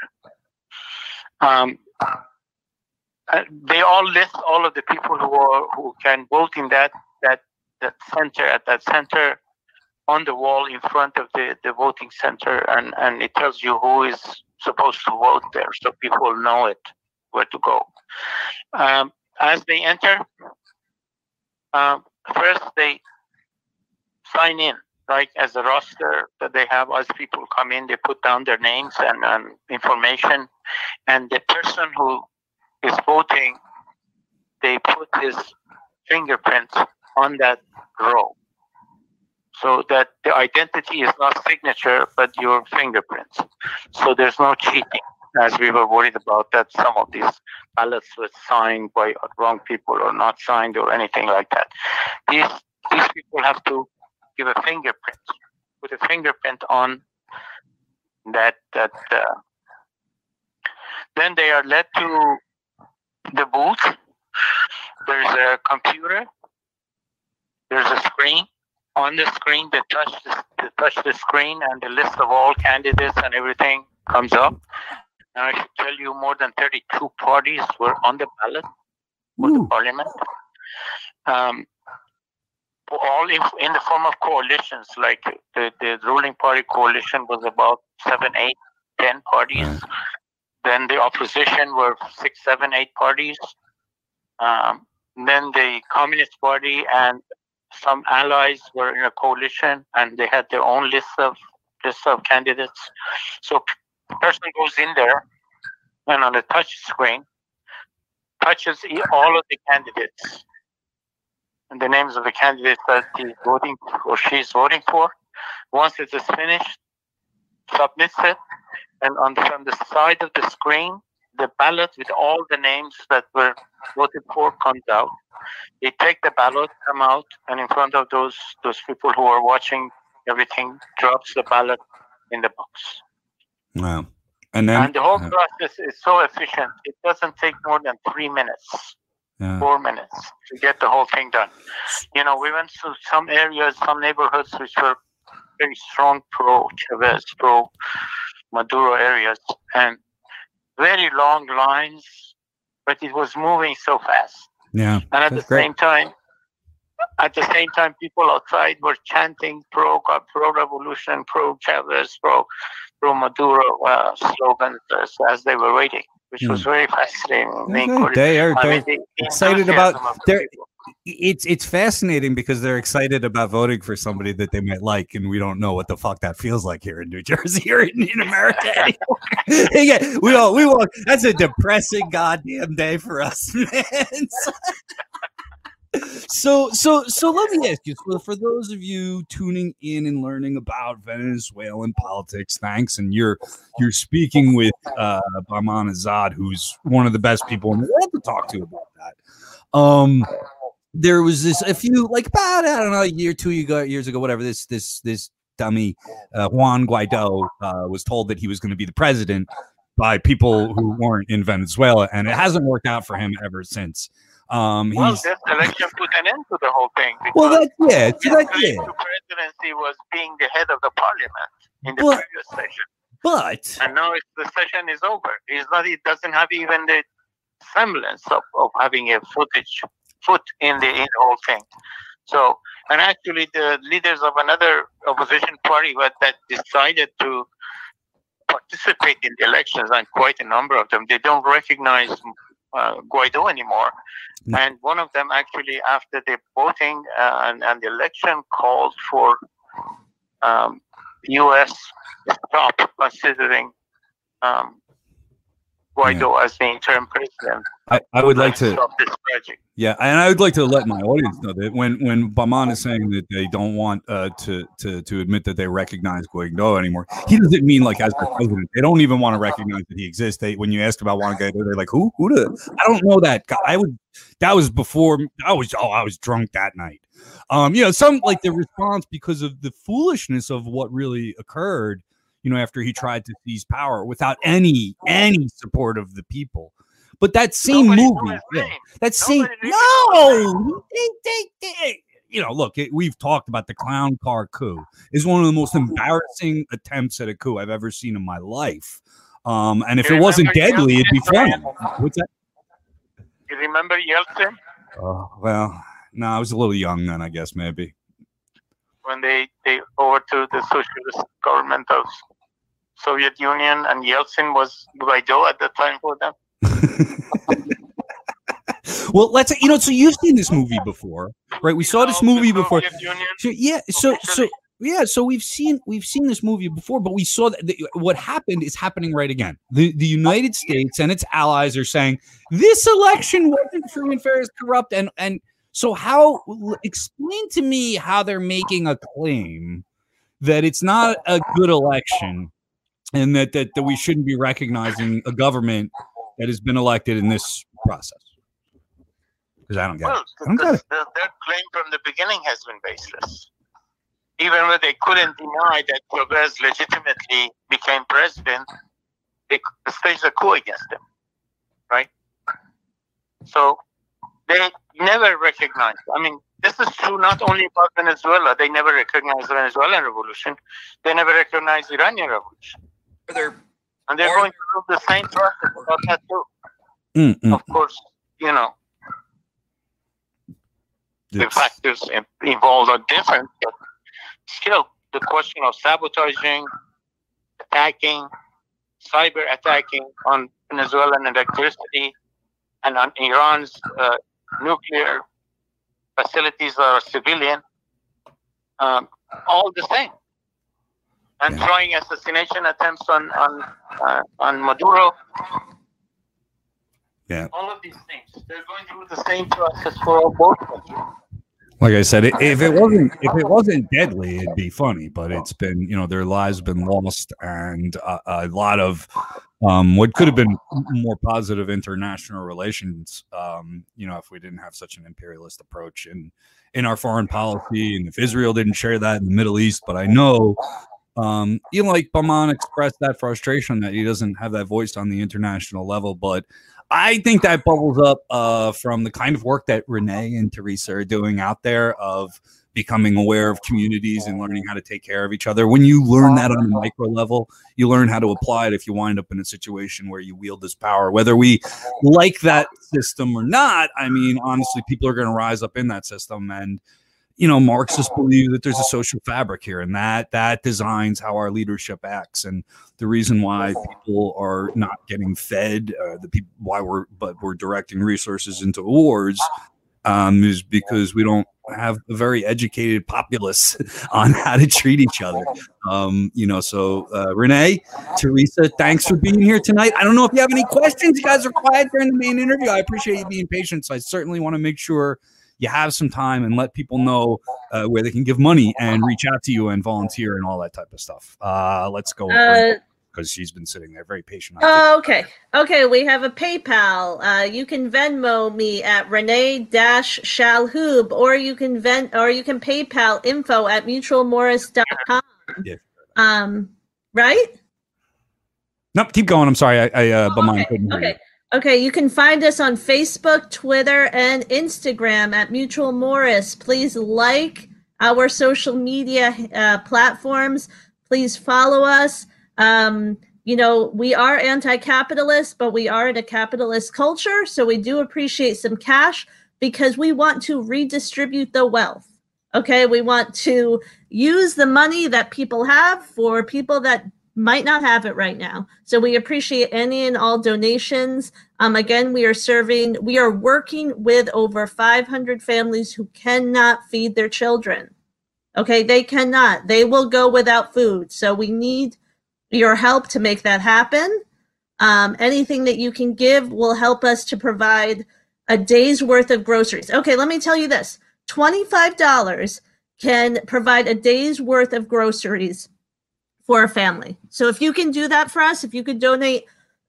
They all list all of the people who can vote in that center, at that center, on the wall in front of the voting center, and it tells you who is supposed to vote there, so people know where to go. As they enter, first they sign in, like as a roster that they have. As people come in, they put down their names and information, and the person who is voting, they put his fingerprint on that row, so that the identity is not signature, but your fingerprints. So there's no cheating, as we were worried about that some of these ballots were signed by wrong people or not signed or anything like that. These people have to give a fingerprint, put a fingerprint on that. Then they are led to the booth. There's a computer. There's a screen. On the screen, they touch the screen, and the list of all candidates and everything comes up. And I should tell you, more than 32 parties were on the ballot for the parliament. All in the form of coalitions. Like the ruling party coalition was about 7, 8, 10 parties. Then the opposition were 6, 7, 8 parties. Then the Communist Party and some allies were in a coalition, and they had their own list of candidates. So the person goes in there and on the touch screen touches all of the candidates and the names of the candidates that he's voting or she's voting for. Once it is finished, submits it, and from the side of the screen, the ballot with all the names that were voted for comes out. They take the ballot, come out, and in front of those people who are watching everything, drops the ballot in the box. Wow. And then the whole process is so efficient. It doesn't take more than 3 minutes, 4 minutes to get the whole thing done. We went to some areas, some neighborhoods which were very strong pro-Chavez, pro-Maduro areas, and very long lines, but it was moving so fast. Yeah. And at the same time, people outside were chanting pro-revolution, pro-Chavez, pro-Maduro slogans as they were waiting, which was very fascinating. They're excited about. It's fascinating because they're excited about voting for somebody that they might like, and we don't know what the fuck that feels like here in New Jersey or in America. Yeah, we all. That's a depressing goddamn day for us, man. So let me ask you, for those of you tuning in and learning about Venezuelan politics, thanks, and you're speaking with Bahman Azad, who's one of the best people in the world to talk to about that. There was a few, like about, I don't know, a year, 2 years ago, whatever, this dummy Juan Guaido was told that he was going to be the president by people who weren't in Venezuela, and it hasn't worked out for him ever since. This election put an end to the whole thing. Well, the presidency was being the head of the parliament in the previous session. And now the session is over. It doesn't have even the semblance of having a foot in the whole thing. So, and actually the leaders of another opposition party that decided to participate in the elections, and quite a number of them, they don't recognize Guaido anymore. And one of them actually, after the voting and the election, called for U.S. stop considering Guaido as the interim president. I would like to stop this project. Yeah, and I would like to let my audience know that when Bahman is saying that they don't want to admit that they recognize Guaido anymore, he doesn't mean like as the president. They don't even want to recognize that he exists. When you ask about Juan Guaido, they're like, who? I don't know that guy. That was before I was drunk that night. Some like the response because of the foolishness of what really occurred. After he tried to seize power without any support of the people. But that same movie, look, we've talked about the clown car coup. Is one of the most embarrassing attempts at a coup I've ever seen in my life. And if it wasn't deadly, it'd be fun. What's that? You remember Yeltsin? Well, no, I was a little young then, I guess, maybe. When they overthrew the socialist government of Soviet Union, and Yeltsin was Guaido at the time for them. Well, so you've seen this movie before, right? We saw this movie before. So we've seen this movie before, but we saw that what happened is happening right again. The United States and its allies are saying this election wasn't free and fair, is corrupt, and so explain to me how they're making a claim that it's not a good election and that we shouldn't be recognizing a government that has been elected in this process. Because I don't get it. Their claim from the beginning has been baseless. Even when they couldn't deny that Chavez legitimately became president, they staged a coup against him, right? So they never recognized. I mean, this is true not only about Venezuela. They never recognized the Venezuelan revolution. They never recognized the Iranian revolution. And they're going through the same process about that too. Of course, the factors involved are different, but still, the question of sabotaging, attacking, cyber attacking on Venezuelan electricity and on Iran's nuclear facilities that are civilian, all the same. And trying assassination attempts on Maduro. Yeah. All of these things. They're going through the same process for both countries. Like I said, if it wasn't deadly, it'd be funny. But it's been, their lives have been lost, and a lot of what could have been more positive international relations. If we didn't have such an imperialist approach in our foreign policy, and if Israel didn't share that in the Middle East. But I know Like Baman expressed that frustration that he doesn't have that voice on the international level, but I think that bubbles up from the kind of work that Renee and Teresa are doing out there of becoming aware of communities and learning how to take care of each other. When you learn that on a micro level, you learn how to apply it if you wind up in a situation where you wield this power, whether we like that system or not. I mean, honestly, people are going to rise up in that system. And, Marxists believe that there's a social fabric here, and that designs how our leadership acts. And the reason why people are not getting fed, we're directing resources into wars, is because we don't have a very educated populace on how to treat each other. So Renee, Teresa, thanks for being here tonight. I don't know if you have any questions. You guys are quiet during the main interview. I appreciate you being patient. So I certainly want to make sure you have some time and let people know where they can give money and reach out to you and volunteer and all that type of stuff. Let's go. Because she's been sitting there very patient. Okay. We have a PayPal. You can Venmo me at Renee-Shalhoub, or you can PayPal info@mutualmorris.com. Yeah. Right? Nope. Keep going. I'm sorry. Okay, you can find us on Facebook, Twitter, and Instagram at Mutual Morris. Please like our social media platforms. Please follow us. We are anti-capitalist, but we are in a capitalist culture, so we do appreciate some cash because we want to redistribute the wealth. Okay, we want to use the money that people have for people that might not have it right now. So we appreciate any and all donations. Again, we are working with over 500 families who cannot feed their children. Okay, they cannot. They will go without food. So we need your help to make that happen. Anything that you can give will help us to provide a day's worth of groceries. Okay, let me tell you this. $25 can provide a day's worth of groceries for a family. So if you can do that for us, if you could donate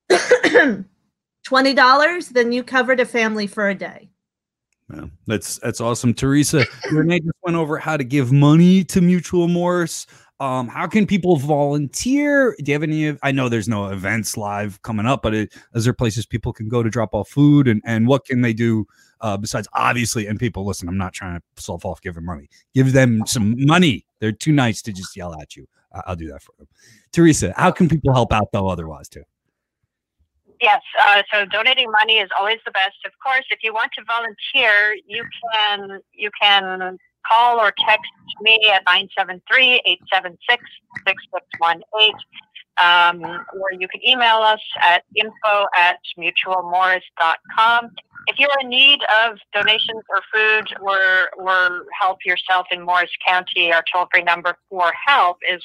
$20, then you covered a family for a day. Yeah, that's awesome. Teresa, Renee just went over how to give money to Mutual Morris. How can people volunteer? Do you have any? I know there's no events live coming up, but is there places people can go to drop off food? And what can they do besides obviously? And people, listen, I'm not trying to self off giving money. Give them some money. They're too nice to just yell at you. I'll do that for them. Teresa, how can people help out though otherwise too? Yes, so donating money is always the best. Of course, if you want to volunteer, you can call or text me at 973-876-6618. Or you can email us at info@mutualmorris.com. If you're in need of donations or food or help yourself in Morris County, our toll-free number for help is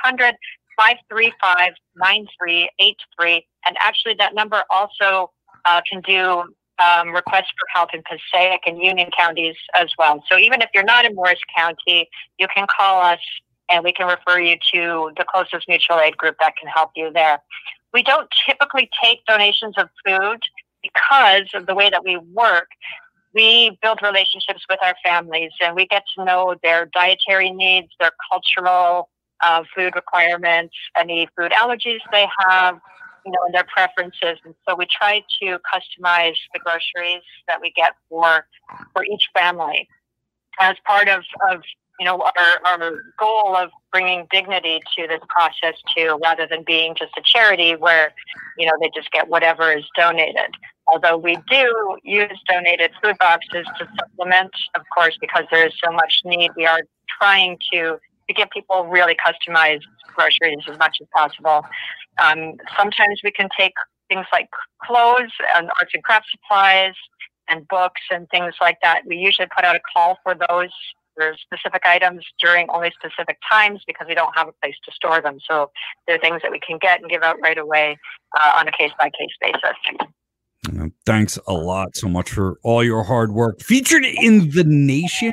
1-800-535-9383. And actually that number also can do requests for help in Passaic and Union counties as well. So even if you're not in Morris County, you can call us and we can refer you to the closest mutual aid group that can help you there. We don't typically take donations of food because of the way that we work. We build relationships with our families and we get to know their dietary needs, their cultural food requirements, any food allergies they have, and their preferences. And so we try to customize the groceries that we get for each family as part of our goal of bringing dignity to this process too, rather than being just a charity where, they just get whatever is donated. Although we do use donated food boxes to supplement, of course, because there is so much need. We are trying to give people really customized groceries as much as possible. Sometimes we can take things like clothes and arts and craft supplies and books and things like that. We usually put out a call for those for specific items during only specific times because we don't have a place to store them. So they're things that we can get and give out right away on a case-by-case basis. Thanks a lot so much for all your hard work. Featured in The Nation.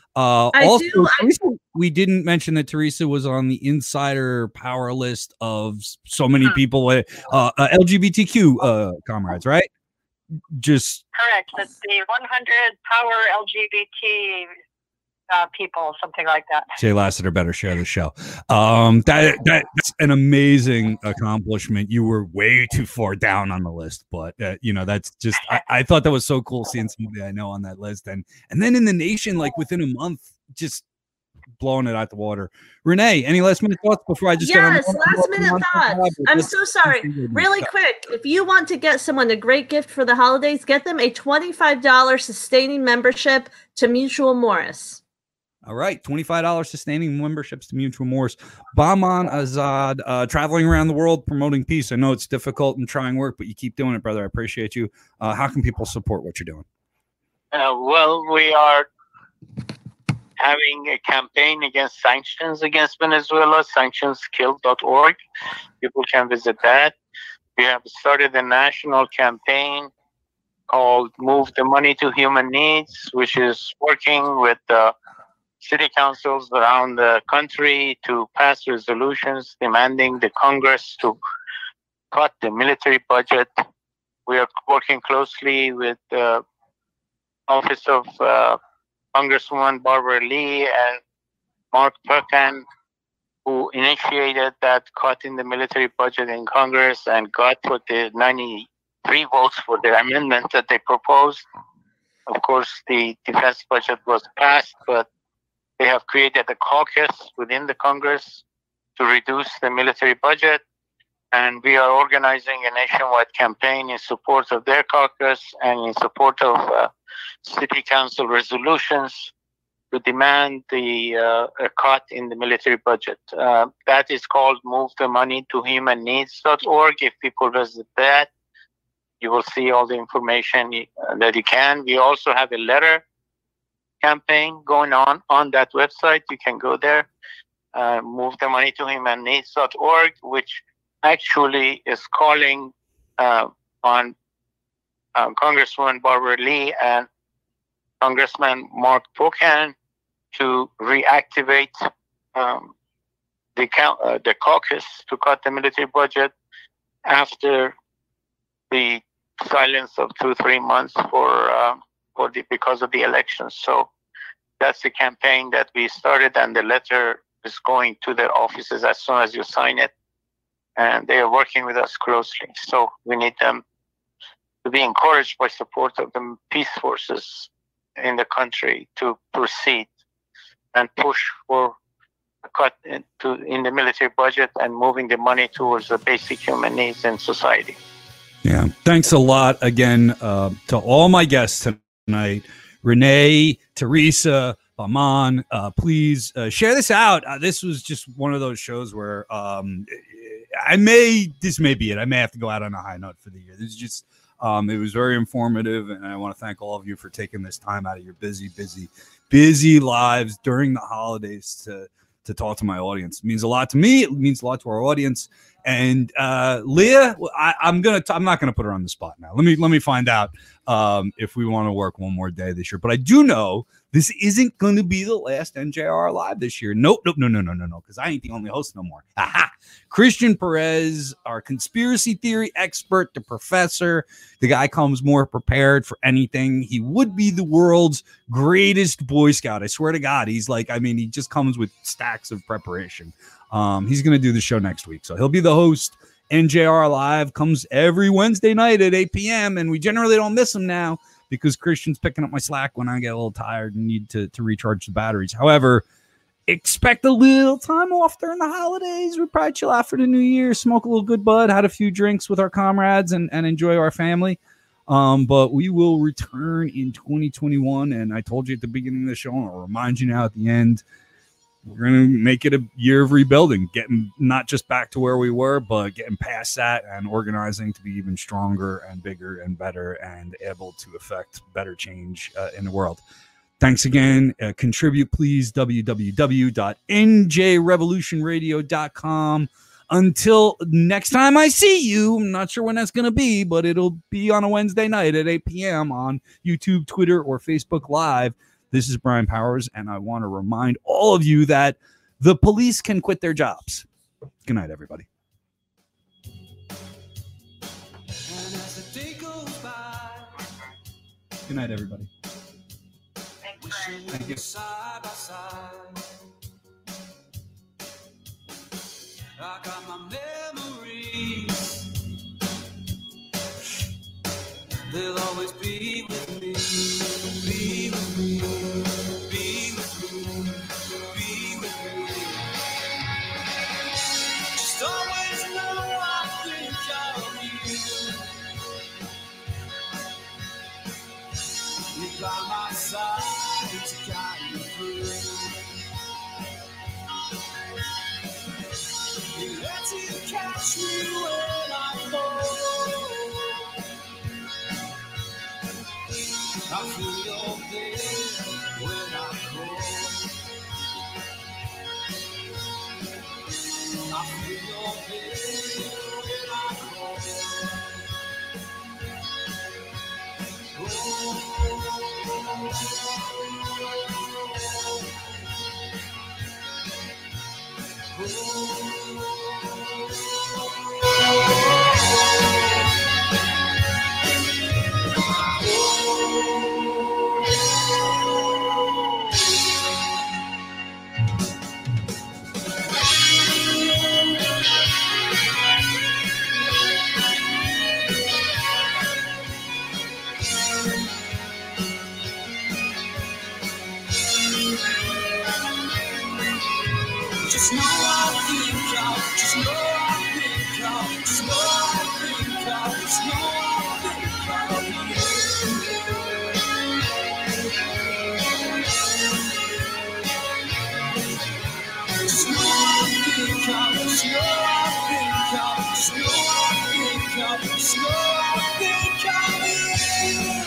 We didn't mention that Teresa was on the insider power list of so many people, LGBTQ comrades, right? Correct. It's the 100 Power LGBT people, something like that. Jay Lassiter better share the show. That's an amazing accomplishment. You were way too far down on the list, but that's just I thought that was so cool seeing somebody I know on that list, and then in the nation, like within a month, just blowing it out the water. Renee, any last minute thoughts before I just last minute thoughts? I'm so sorry. Really quick, if you want to get someone a great gift for the holidays, get them a $25 sustaining membership to Mutual Morris. All right, $25 sustaining memberships to Mutual Morris. Bahman Azad, traveling around the world promoting peace. I know it's difficult and trying work, but you keep doing it, brother. I appreciate you. How can people support what you're doing? Well, we are having a campaign against sanctions against Venezuela, sanctionskill.org. People can visit that. We have started a national campaign called Move the Money to Human Needs, which is working with city councils around the country to pass resolutions demanding the Congress to cut the military budget. We are working closely with the Office of Congresswoman Barbara Lee and Mark Pocan, who initiated that cut in the military budget in Congress and got what the 93 votes for the amendment that they proposed. Of course, the defense budget was passed, but they have created a caucus within the Congress to reduce the military budget. And we are organizing a nationwide campaign in support of their caucus and in support of city council resolutions to demand a cut in the military budget. That is called Move the Money to Human Needs.org. If people visit that, you will see all the information that you can. We also have a letter campaign going on that website. You can go there, Move the Money to Human Needs.org, which actually is calling on Congresswoman Barbara Lee and Congressman Mark Pocan to reactivate the caucus to cut the military budget after the silence of 2-3 months because of the elections. So that's the campaign that we started, and the letter is going to their offices as soon as you sign it. And they are working with us closely. So we need them to be encouraged by support of the peace forces in the country to proceed and push for a cut in the military budget and moving the money towards the basic human needs in society. Yeah. Thanks a lot again to all my guests tonight. Renee, Teresa, Bahman, please share this out. This was just one of those shows where this may be it. I may have to go out on a high note for the year. This is just, it was very informative, and I want to thank all of you for taking this time out of your busy lives during the holidays to talk to my audience. It means a lot to me. It means a lot to our audience. And Leah, I'm not gonna put her on the spot now. Let me find out if we want to work one more day this year. But I do know this isn't going to be the last NJR Live this year. Nope, no, because I ain't the only host no more. Aha! Christian Perez, our conspiracy theory expert, the professor. The guy comes more prepared for anything. He would be the world's greatest Boy Scout. I swear to God, he just comes with stacks of preparation. He's going to do the show next week. So he'll be the host. NJR Live comes every Wednesday night at 8 p.m. And we generally don't miss him now because Christian's picking up my slack when I get a little tired and need to recharge the batteries. However, expect a little time off during the holidays. We'll probably chill out for the new year, smoke a little good bud, had a few drinks with our comrades and enjoy our family. But we will return in 2021. And I told you at the beginning of the show, and I'll remind you now at the end, we're going to make it a year of rebuilding, getting not just back to where we were, but getting past that and organizing to be even stronger and bigger and better and able to affect better change in the world. Thanks again. Contribute, please, www.njrevolutionradio.com. Until next time I see you, I'm not sure when that's going to be, but it'll be on a Wednesday night at 8 p.m. on YouTube, Twitter, or Facebook Live. This is Brian Powers, and I want to remind all of you that the police can quit their jobs. Good night, everybody. Good night, everybody. Thank you. Side by side, I got my memories. They'll always be with me. Be with me. Be with me. Be with me. Just always know I think of you. You're by my side to guide me through. You let you catch me when I fall. I feel your pain when I call. I feel your pain when I call. Just know I think of, just know I think of, just know I think of, just know I think of you. Just know I think of, just know I think of, just know I think of, just know I think of you.